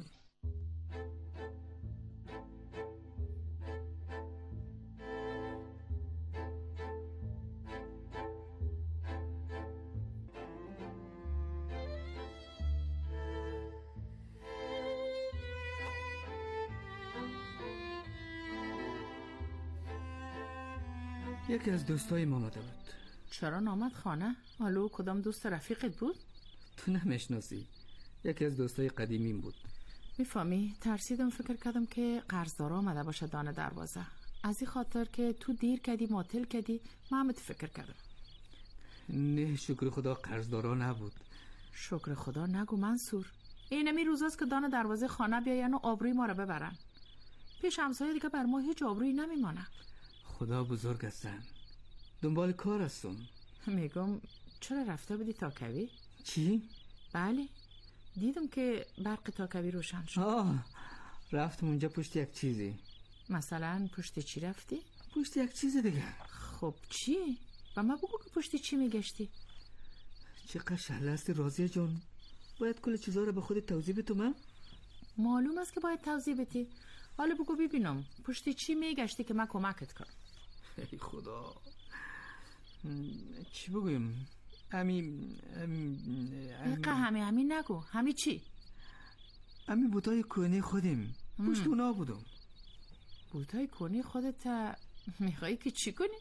یکی از دوستای ما آمده بود. چرا نامد خانه؟ حالا کدام دوست رفیقت بود؟ تو نمیشناسی. یکی از دوستای قدیمیم بود. میفهمی؟ ترسیدم، فکر کردم که قرضدار آمده باشه دانه دروازه. از این خاطر که تو دیر کردی معطل کردی من فکر کردم. نه شکر خدا قرضدارا نبود. شکر خدا نگو منصور. اینمی روزاست که دانه دروازه خانه بیاین و آبروی ما رو ببرن. پیش همسایه دیگه بر ما هیچ آبرویی نمیمانه. خدا بزرگ هستن. دنبال کار هستم. میگم چرا رفته بودی تاکوی؟ چی؟ بله، دیدم که برق تاکوی روشن شد. آه، رفتم اونجا پشت یک چیزی. مثلا پشت چی رفتی؟ پشت یک چیز دیگه. خب چی؟ و ما بگو که پشت چی میگشتی؟ چقدر شهله هستی راضیه جان. باید کل چیزا رو به خودت توضیح بدم من؟ معلوم است که باید توضیح بدی. حالا بگو ببینم پشت چی میگشتی که من کمکت کنم. ای خدا، چی بگویم؟ امی امی امی همی همی نگو. همی چی؟ امی بوتای کونی خودیم پشت اونا بودم. بوتای کونی خودت میخوایی که چی کنی؟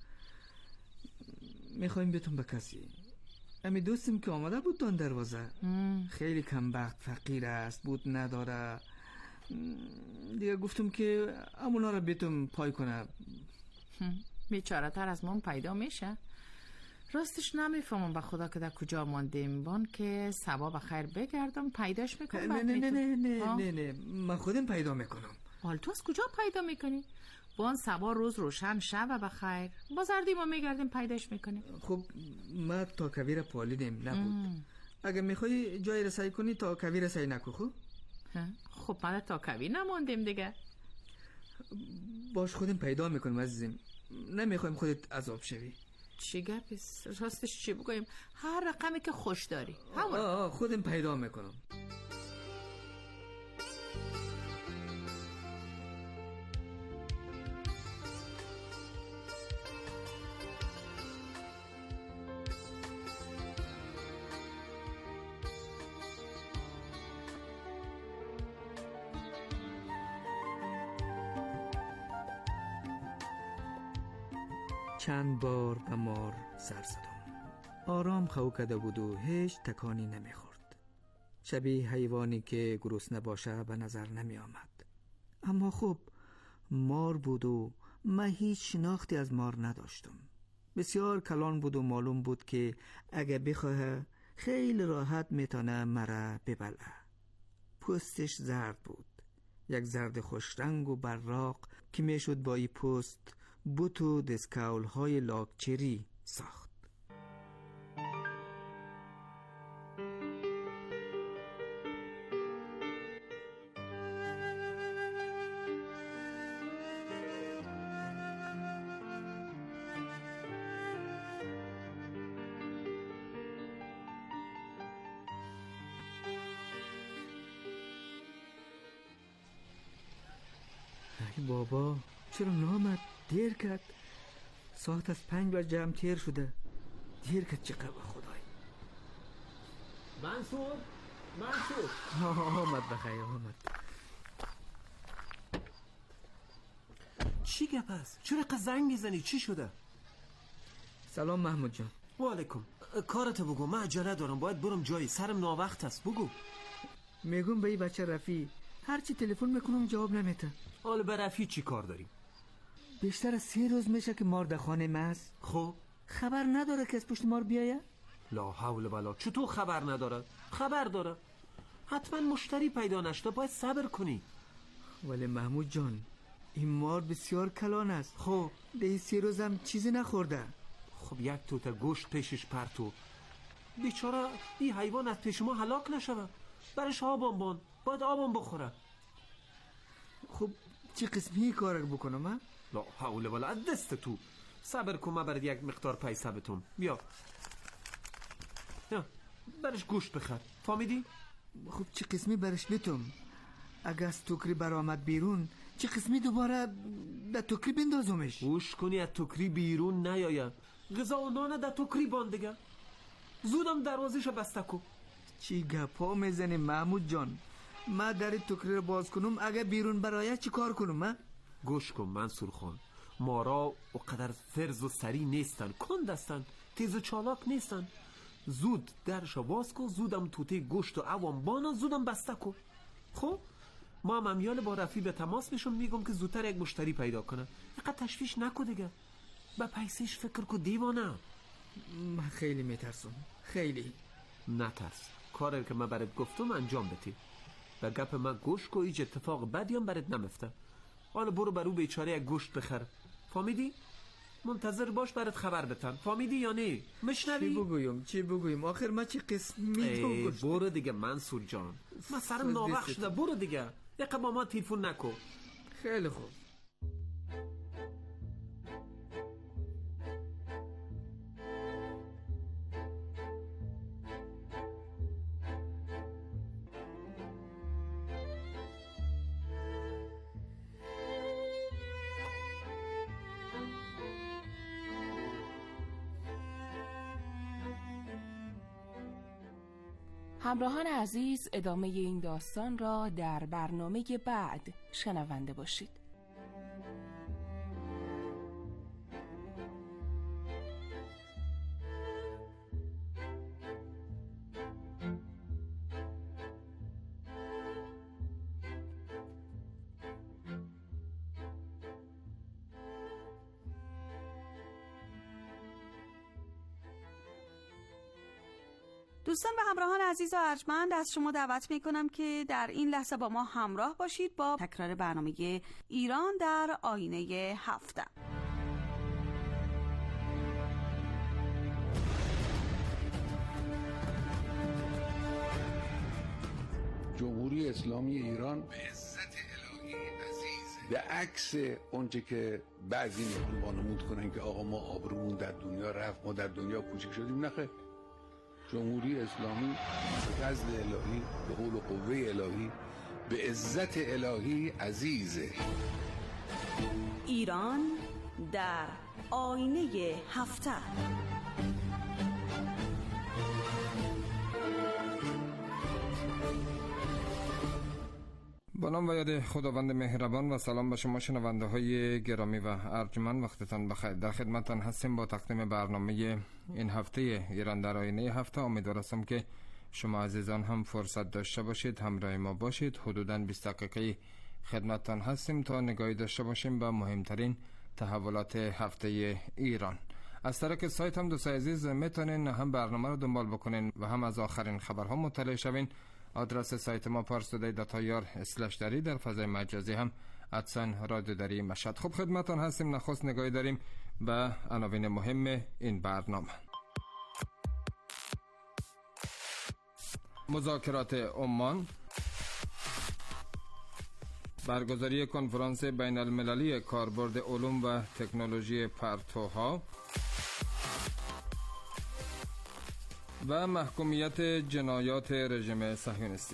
میخوایم بتون به کسی. امی دوستم که آمده بود دان دروازه ام. خیلی کم بخت، فقیر است، بود نداره. دیگه گفتم که امونا رو بتون پای کنه. بیچاره تر از من پیدا میشه. راستش نمیفهمم به خدا که در کجا ماندیم. بان که ثواب خیر بگردم پیداش میکنم. نه نه نه نه نه نه نه من خودم پیدا میکنم. حال تو از کجا پیدا میکنی؟ بان ثواب روز روشن شب بخیر بازردیم و میگردیم پیداش میکنیم. خب ما تا کویر پالیدیم نبود. ام. اگه میخوای جای رسایی کنی تا کویر رسایی نکو. خب خب ما تا کویر نماندیم دیگه. باش خودم پیدا میکنم عزیزم. نمیخوایم خودت عذاب شوی. چی گپ راستش چی بگویم؟ هر رقمی که خوش داری همون. آه خودم پیدا میکنم. چند بار به مار سر زدم. آرام خو کده بود و هیچ تکانی نمیخورد. شبیه حیوانی که گرسنه باشه به نظر نمی آمد. اما خب مار بود و من هیچ شناختی از مار نداشتم. بسیار کلان بود و معلوم بود که اگه بخواه خیلی راحت میتونه مرا ببلعه. پوستش زرد بود، یک زرد خوش رنگ و براق که میشد با این پوست بوت و دسکاول های لاکچری ساخت. ای بابا چرا نامد؟ دیر کرد. ساعت از پنج بر جمع تیر شده. دیر کرد چقدر خدای. منصور منصور آمد بخیر آمد. چی گپ است؟ چرا قد زنگ میزنی؟ چی شده؟ سلام محمود جان. و علیکم. کارت بگو، من عجله دارم، باید برم جایی، سرم ناوقت است. بگو. میگم به این بچه رفی هرچی تلفن میکنم جواب نمیده. حالا به رفی چی کار داریم؟ بیشتر از سه روز میشه که مار در خانه ماست. خب خبر نداره که از پشت مار بیایه؟ لا حول ولا. چطور خبر نداره؟ خبر داره. حتما مشتری پیدا نشده، باید صبر کنی. ولی محمود جان این مار بسیار کلان است. خب به این سه روز هم چیزی نخورده. خب یک توته گوشت پیشش پرتو. بیچاره این حیوان از پیش ما هلاک نشوه. برش آبان بان، باید آبان بخوره. خب چی قسمی کار بکنم من؟ لا حول ولا. دست تو صبر کن، من برد یک مقدار پیسه بتون. بیا یا برش گوشت بخر. فهمیدی؟ خب چی قسمی برش بتون؟ اگه از توکری برآمد بیرون چی قسمی دوباره در توکری بندازمش؟ گوش کنی از توکری بیرون نیاید. غذا و نان در توکری باند دیگه. زودم دروازش بسته کن. چی گپا میزنی محمود جان؟ من در توکری رو باز کنم اگه بیرون برای چی کار کنم من؟ گوش کن منصور خان، مارا اقدر فرز و سری نیستن، کند هستن، تیز و چالاک نیستن. زود درشو باز کن، زودم توته گوشت و عوام بانا زودم بسته کن. خب ما هم امیال با رفی به تماس میشم، میگم که زودتر یک مشتری پیدا کنه. اینقدر تشویش نکن دیگه، با پیسش فکر کن دیوانه. من خیلی میترسم، خیلی. نترس، کاری که من برات گفتم انجام بدی. و گپ من گوش کو، هیچ اتفاق بدی هم برات نمیفته. حالا برو برو بیچاره یک گوشت بخر. فهمیدی؟ منتظر باش برات خبر بدن. فهمیدی یا نه؟ مشنوی؟ چی بگویم چی بگویم آخر ما چی قسمی تو گوشت؟ برو دیگه منصور جان، من سرم ناوقت شده. برو دیگه، یک با ما تلفن نکن. خیلی خوب. همراهان عزیز، ادامه این داستان را در برنامه بعد شنونده باشید. دوستان و همراهان عزیز و ارجمند، از شما دعوت میکنم که در این لحظه با ما همراه باشید با تکرار برنامه ایران در آینه هفته. جمهوری اسلامی ایران به عزت الهی عزیزه. به عکس اونچه که بعضی میخوان وانمود کنن که آقا ما آبرومون در دنیا رفت، ما در دنیا کوچک شدیم. نخیر، جمهوری اسلامی به فضل الهی، به حول و قوه الهی، به عزت الهی عزیزه. ایران در آینه هفته. با نام و یاد خداوند مهربان و سلام به شما شنونده های گرامی و ارجمند، وقتتان بخیر. در خدمتتان هستیم با تقدیم برنامه این هفته ایران در آینه هفته. امیدوارم که شما عزیزان هم فرصت داشته باشید همراه ما باشید. حدوداً بیست دقیقه خدمتتان هستیم تا نگاهی داشته باشیم به مهمترین تحولات هفته ایران. از طریق سایت هم دوستان عزیز میتونین هم برنامه رو دنبال بکنین و هم از آخرین خبرها مطلع شوین. آدرس سایت ما پارسودی دات آی آر اسلش دری، در فضای مجازی هم ادسان رادیو دری مشهد. خب خدمتتان هستیم. نخست نگاهی داریم به عناوین مهم این برنامه. مذاکرات عمان، برگزاری کنفرانس بین المللی کاربرد علوم و تکنولوژی پرتوها و محکومیت جنایات رژیم صهیونیستی.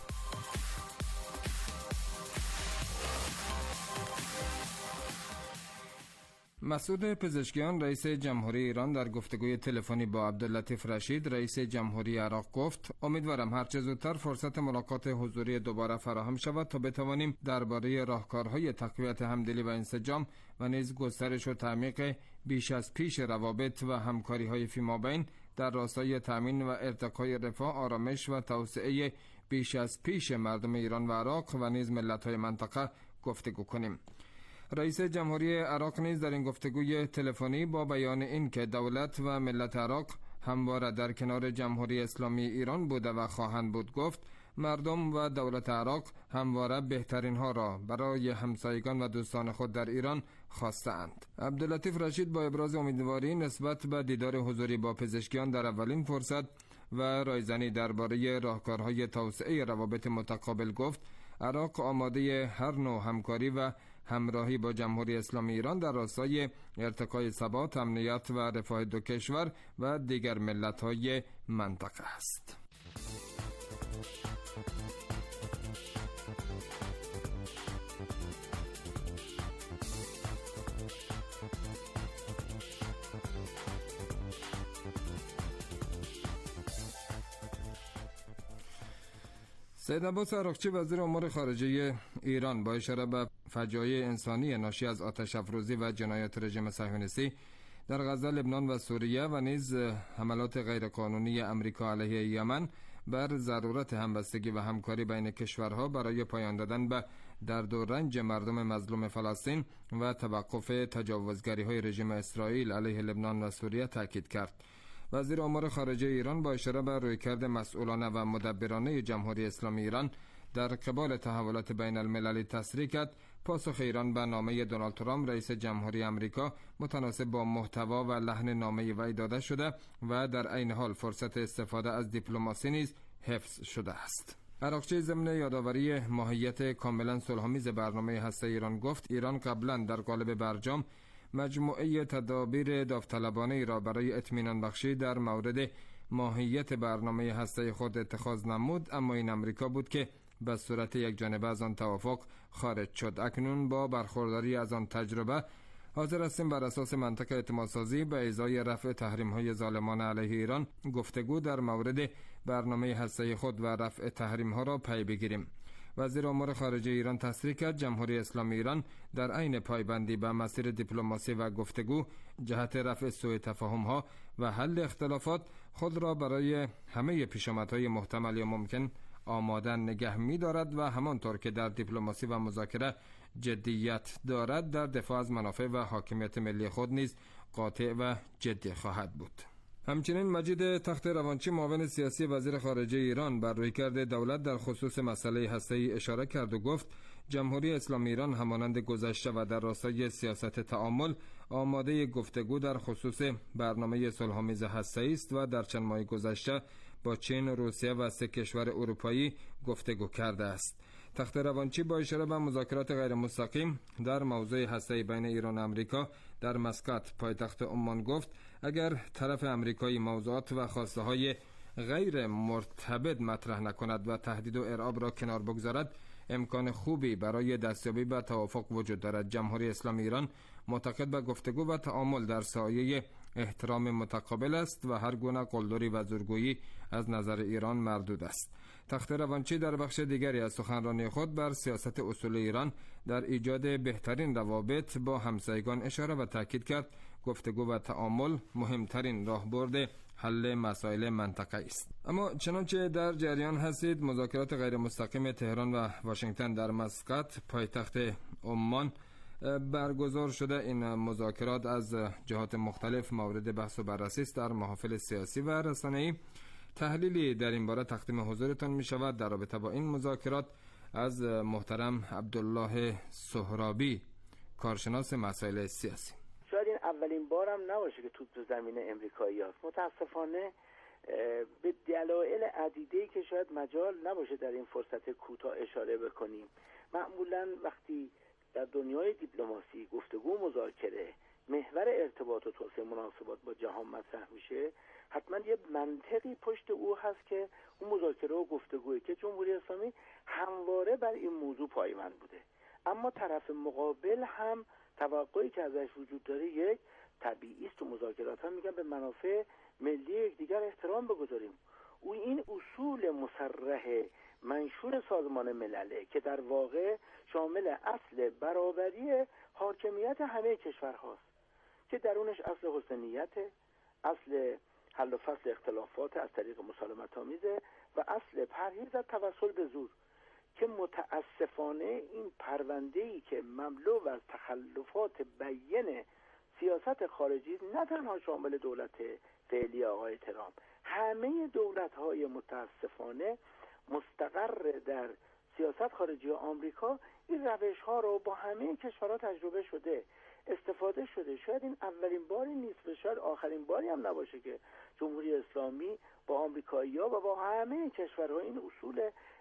مسعود پزشکیان رئیس جمهوری ایران در گفتگوی تلفنی با عبداللطیف رشید رئیس جمهوری عراق گفت امیدوارم هرچه زودتر فرصت ملاقات حضوری دوباره فراهم شود تا بتوانیم درباره راهکارهای تقویت همدلی و انسجام و نیز گسترش و تعمیق بیش از پیش روابط و همکاری‌های فیمابین در راستای تامین و ارتقای رفاه، آرامش و توسعه بیش از پیش مردم ایران و عراق و نیز ملت‌های منطقه گفتگو کنیم. رئیس جمهوری عراق نیز در این گفتگوی تلفنی با بیان این که دولت و ملت عراق همواره در کنار جمهوری اسلامی ایران بوده و خواهند بود گفت مردم و دولت عراق همواره بهترین ها را برای همسایگان و دوستان خود در ایران خواستند. عبداللطیف رشید با ابراز امیدواری نسبت به دیدار حضوری با پزشکیان در اولین فرصت و رایزنی درباره راهکارهای توسعه روابط متقابل گفت عراق آماده هر نوع همکاری و همراهی با جمهوری اسلامی ایران در راستای ارتقای ثبات، امنیت و رفاه دو کشور و دیگر ملت‌های منطقه است. سید عباس عراقچی وزیر امور خارجه ایران با اشاره به فجایع انسانی ناشی از آتش افروزی و جنایات رژیم صهیونیستی در غزه، لبنان و سوریه و نیز حملات غیرقانونی امریکا علیه یمن بر ضرورت همبستگی و همکاری بین کشورها برای پایان دادن به درد و رنج مردم مظلوم فلسطین و توقف تجاوزگری‌های رژیم اسرائیل علیه لبنان و سوریه تاکید کرد. وزیر امور خارجه ایران با اشاره به رویکرد مسئولانه و مدبرانه جمهوری اسلامی ایران در قبال تحولات بین المللی تصریح کرد پاسخ ایران به نامه دونالد ترامپ رئیس جمهوری آمریکا متناسب با محتوا و لحن نامه وی داده شده و در عین حال فرصت استفاده از دیپلماسی نیز حفظ شده است. عراقچی ضمن یادآوری ماهیت کاملا صلح‌آمیز برنامه هسته ایران گفت ایران قبلا در قالب برجام مجموعه تدابیر داوطلبانه ای را برای اطمینان بخشی در مورد ماهیت برنامه هسته خود اتخاذ نمود، اما این امریکا بود که به صورت یک جانبه از آن توافق خارج شد. اکنون با برخورداری از آن تجربه حاضر هستیم بر اساس منطق اعتمادسازی به ازای رفع تحریم‌های ظالمانه علیه ایران گفتگو در مورد برنامه هسته خود و رفع تحریم‌ها را پی بگیریم. وزیر امور خارجه ایران تصریح کرد جمهوری اسلامی ایران در عین پایبندی به مسیر دیپلماسی و گفتگو جهت رفع سوء تفاهم‌ها و حل اختلافات خود را برای همه پیشامدهای محتمل یا ممکن آماده نگه می دارد و همانطور که در دیپلماسی و مذاکره جدیت دارد در دفاع از منافع و حاکمیت ملی خود نیز قاطع و جدی خواهد بود. همچنین مجید تخت روانچی معاون سیاسی وزیر خارجه ایران بر رویکرد دولت در خصوص مسئله هسته‌ای اشاره کرد و گفت جمهوری اسلامی ایران همانند گذشته و در راستای سیاست تعامل آماده گفتگو در خصوص برنامه صلح‌آمیز هسته‌ای است و در چند ماه گذشته با چین، روسیه و سه کشور اروپایی گفتگو کرده است. تخت روانچی با اشاره به مذاکرات غیر مستقیم در موضوع هسته‌ای بین ایران و آمریکا در مسقط پایتخت عمان گفت اگر طرف آمریکایی موضوعات و خواسته های غیر مرتبط مطرح نکند و تهدید و ارعاب را کنار بگذارد، امکان خوبی برای دستیابی به توافق وجود دارد. جمهوری اسلامی ایران معتقد به گفتگو و تعامل در سایه احترام متقابل است و هر گونه قلدری و زورگویی از نظر ایران مردود است. تخت روانچی در بخش دیگری از سخنرانی خود بر سیاست اصول ایران در ایجاد بهترین روابط با همسایگان اشاره و تاکید کرد گفتگو و تعامل مهمترین راهبرد حل مسائل منطقه است. اما چنانچه در جریان هستید، مذاکرات غیر مستقیم تهران و واشنگتن در مسقط پایتخت عمان برگزار شده. این مذاکرات از جهات مختلف مورد بحث و بررسی است در محافل سیاسی و رسانه‌ای. تحلیلی در این باره تقدیم حضورتان می شود در رابطه با این مذاکرات از محترم عبدالله سهرابی، کارشناس مسائل سیاسی. شاید این اولین بارم نباشه که توپ تو زمین امریکایی هست. متاسفانه به دلایل عدیده‌ای که شاید مجال نباشه در این فرصت کوتاه اشاره بکنیم. معمولا وقتی در دنیای دیپلماسی گفتگو مذاکره محور ارتباط و توسعه مناسبات با جهان مطرح میشه، حتما یه منطقی پشت او هست که اون مذاکره و گفتگویی که جمهوری اسلامی همواره بر این موضوع پایبند بوده. اما طرف مقابل هم توقعی که ازش وجود داره یک طبیعی است. تو مذاکرات هم میگن به منافع ملی یکدیگر احترام بگذاریم. او این اصول مصرح منشور سازمان ملله که در واقع شامل اصل برابری حاکمیت همه کشورهاست که درونش اصل حسنیت، اصل حل و فصل اختلافات از طریق مسالمت آمیزه و اصل پرهیز از توسل به زور، که متاسفانه این پرونده‌ای که مملو از تخلفات بیان سیاست خارجی نه تنها شامل دولت فعلی آقای ترامپ، همه دولت‌های متاسفانه مستقر در سیاست خارجی آمریکا این روش‌ها رو با همه کشورها تجربه شده، استفاده شده. شاید این اولین باری نیست و شاید آخرین باری هم نباشه که جمهوری اسلامی با آمریکایی‌ها و با همه کشورها این اصول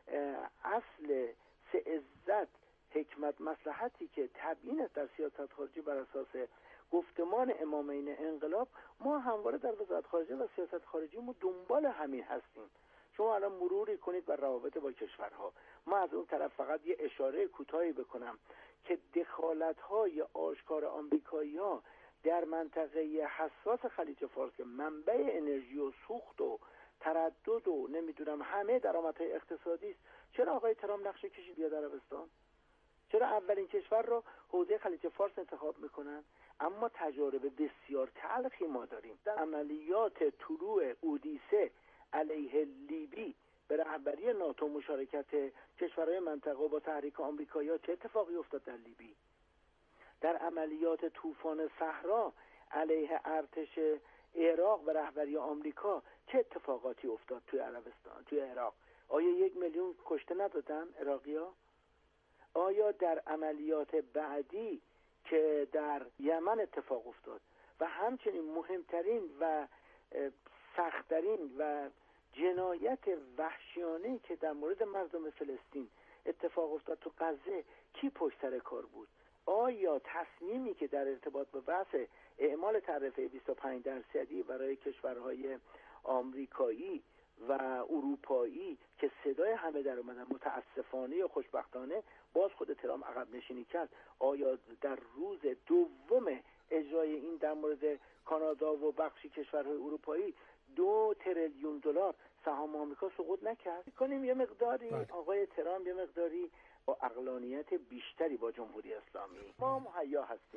اصل سه عزت، حکمت، مصلحتی که تبیین است در سیاست خارجی بر اساس گفتمان امامین انقلاب، ما همواره در وزارت خارجه و سیاست خارجی ما دنبال همین هستیم. شما الان مروری کنید بر روابط با کشورها. ما از اون طرف فقط یه اشاره کوتاهی بکنم که دخالت‌های آشکار آمریکایی‌ها در منطقه حساس خلیج فارس که منبع انرژی و سوخت و تردد و نمیدونم همه درآمدهای اقتصادی است، چرا آقای ترامپ نقشه کشید بیاد عربستان؟ چرا اولین کشور رو حوزه خلیج فارس انتخاب میکنن؟ اما تجارب بسیار تلخی ما داریم. در عملیات طلوع اودیسه علیه لیبی به رهبری ناتو مشارکت کشورهای منطقه و با تحریک آمریکایی‌ها چه اتفاقی افتاد در لیبی؟ در عملیات طوفان صحرا علیه ارتش عراق به رهبری آمریکا چه اتفاقاتی افتاد توی عربستان، توی عراق؟ آیا یک میلیون کشته ندادن عراقی‌ها؟ آیا در عملیات بعدی که در یمن اتفاق افتاد و همچنین مهمترین و سخت‌ترین و جنایت وحشیانه‌ای که در مورد مردم فلسطین اتفاق افتاد تو غزه، کی پشت سر کار بود؟ آیا تصمیمی که در ارتباط به بحث اعمال تعرفه بیست و پنج درصدی برای کشورهای آمریکایی و اروپایی که صدای همه در اومدن، متاسفانه یا خوشبختانه باز خود ترامپ عقب نشینی کرد، آیا در روز دوم اجرای این در مورد کانادا و بخشی کشورهای اروپایی دو تریلیون دلار سهام آمریکا سقوط نکرد؟ کنیم یه مقداری آقای ترامپ یه مقداری با عقلانیت بیشتری با جمهوری اسلامی ما مهیا هستیم.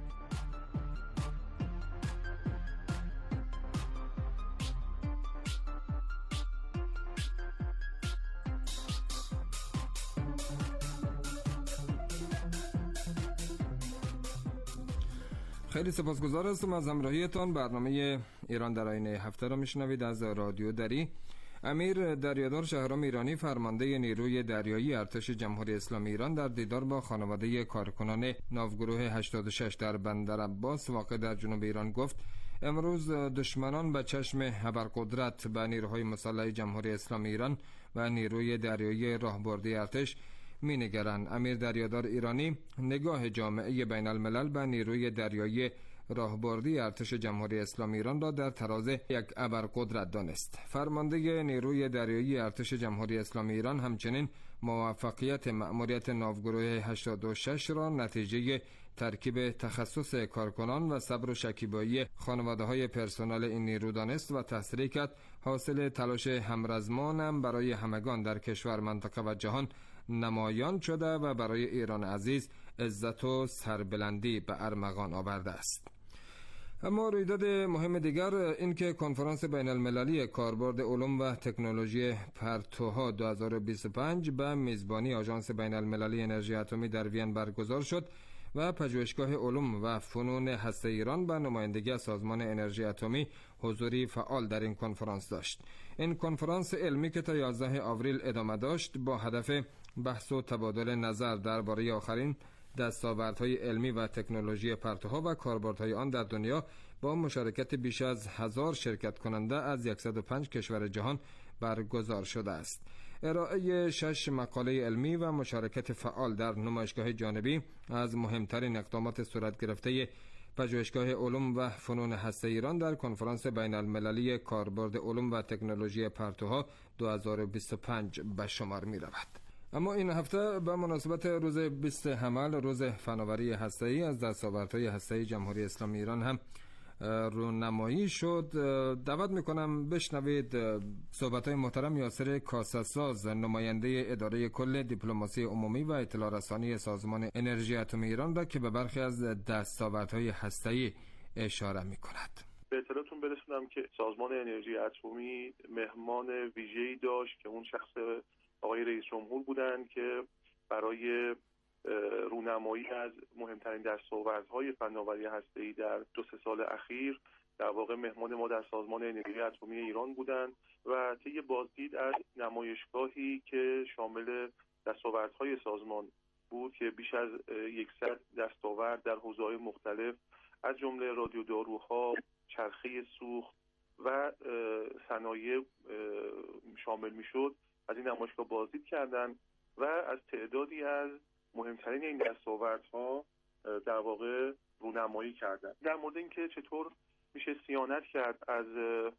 خیلی سپاسگزار هستم از همراهیتان. برنامه ایران در آینه هفته را میشنوید از رادیو دری. امیر دریادار شهرام ایرانی، فرمانده نیروی دریایی ارتش جمهوری اسلامی ایران، در دیدار با خانواده کارکنان ناوگروه هشتاد و شش در بندر عباس واقع در جنوب ایران گفت امروز دشمنان به چشم ابرقدرت به نیروهای مسلح جمهوری اسلامی ایران و نیروی دریایی راهبردی ارتش می‌نگرند. امیر دریادار ایرانی نگاه جامعه بین الملل به نیروی دریایی راهبردی ارتش جمهوری اسلامی ایران را در تراز یک ابرقدرت دانست. فرمانده نیروی دریایی ارتش جمهوری اسلامی ایران همچنین موفقیت مأموریت ناوگروه هشتاد و شش را نتیجه ترکیب تخصص کارکنان و صبر و شکیبایی خانواده‌های پرسنل این نیرو دانست و تسریع کرد حاصل تلاش همرزمانم برای همگان در کشور، منطقه و جهان نمایان شده و برای ایران عزیز عزت و سربلندی به ارمغان آورده است. اما رویداد مهم دیگر این که کنفرانس بین المللی کاربرد علوم و تکنولوژی پرتوها دو هزار و بیست و پنج به میزبانی آژانس بین المللی انرژی اتمی در وین برگزار شد و پژوهشگاه علوم و فنون هسته ایران به نمایندگی سازمان انرژی اتمی حضوری فعال در این کنفرانس داشت. این کنفرانس علمی که تا یازده آوریل ادامه داشت با هدف بحث و تبادل نظر درباره آخرین دستاوردهای علمی و تکنولوژی پرتوها و کاربردهای آن در دنیا با مشارکت بیش از هزار شرکت کننده از صد و پنج کشور جهان برگزار شده است. ارائه شش مقاله علمی و مشارکت فعال در نمایشگاه جانبی از مهمترین اقدامات صورت گرفته پژوهشگاه علوم و فنون هسته ایران در کنفرانس بین المللی کاربرد علوم و تکنولوژی پرتوها دو هزار و بیست و پنج به شمار می رود. اما این هفته به مناسبت روز بیست حمل، روز فناوری هسته‌ای، از دستاوردهای هسته‌ای جمهوری اسلامی ایران هم رونمایی شد. دعوت میکنم بشنوید صحبت‌های محترم یاسر کاسه‌ساز، نماینده اداره کل دیپلماسی عمومی و اطلاع رسانی سازمان انرژی اتمی ایران را که به برخی از دستاوردهای هسته‌ای اشاره میکند. به اطلاعتون برسونم که سازمان انرژی اتمی مهمان ویژه‌ای داشت که اون شخص آقای رئیس جمهور بودند که برای رونمایی از مهمترین دستاوردهای فناوری هسته‌ای در دو سه سال اخیر در واقع مهمان ما در سازمان انرژی اتمی ایران بودند و طی بازدید از نمایشگاهی که شامل دستاوردهای سازمان بود که بیش از صد دستاورد در حوزه‌های مختلف از جمله رادیو داروها، چرخه سوخت و صنایع شامل میشد از این نمایشگاه بازدید کردند و از تعدادی از مهمترین این دستاوردها در واقع رونمایی کردند. در مورد اینکه چطور میشه صیانت کرد از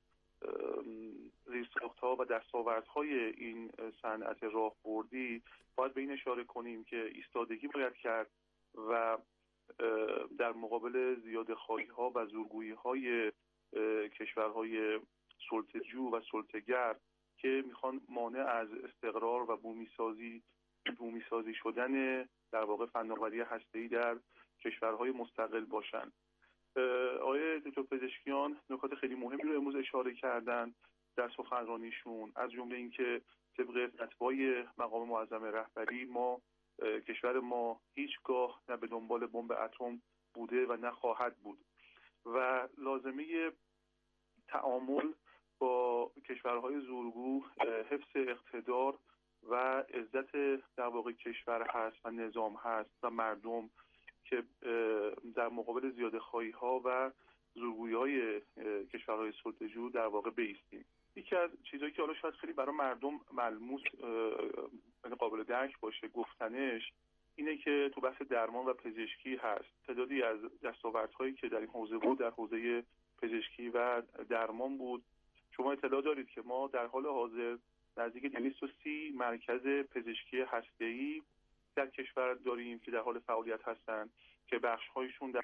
زیرساخت‌ها و دستاوردهای این صنعت راهبردی، باید به این اشاره کنیم که ایستادگی باید کرد و در مقابل زیاده‌خواهی‌ها و زورگویی‌های کشورهای سلطه‌جو و سلطه‌گر که میخوان مانع از استقرار و بومی سازی بومی سازی شدن در واقع فناوری هسته‌ای در کشورهای مستقل باشند. آقای دکتر پزشکیان نکات خیلی مهمی رو امروز اشاره کردند در سخنرانیشون، از جمله اینکه طبق فتوای مقام معظم رهبری ما کشور ما هیچگاه نه به دنبال بمب اتم بوده و نه خواهد بود و لازمه تعامل با کشورهای زورگو حفظ اقتدار و عزت در واقع کشور هست و نظام هست و مردم که در مقابل زیاده‌خواهی‌ها و زورگویی‌های کشورهای سلطه‌جو در واقع بایستیم. یکی از چیزایی که حالا شاید خیلی برای مردم ملموس قابل درک باشه گفتنش اینه که تو بحث درمان و پزشکی هست. تعدادی از دستاوردهایی که در این حوزه بود در حوزه پزشکی و درمان بود. شما اطلاع دارید که ما در حال حاضر نزدیک دویست و سی مرکز پزشکی هسته‌ای در کشور داریم که در حال فعالیت هستند که بخش‌هایشون در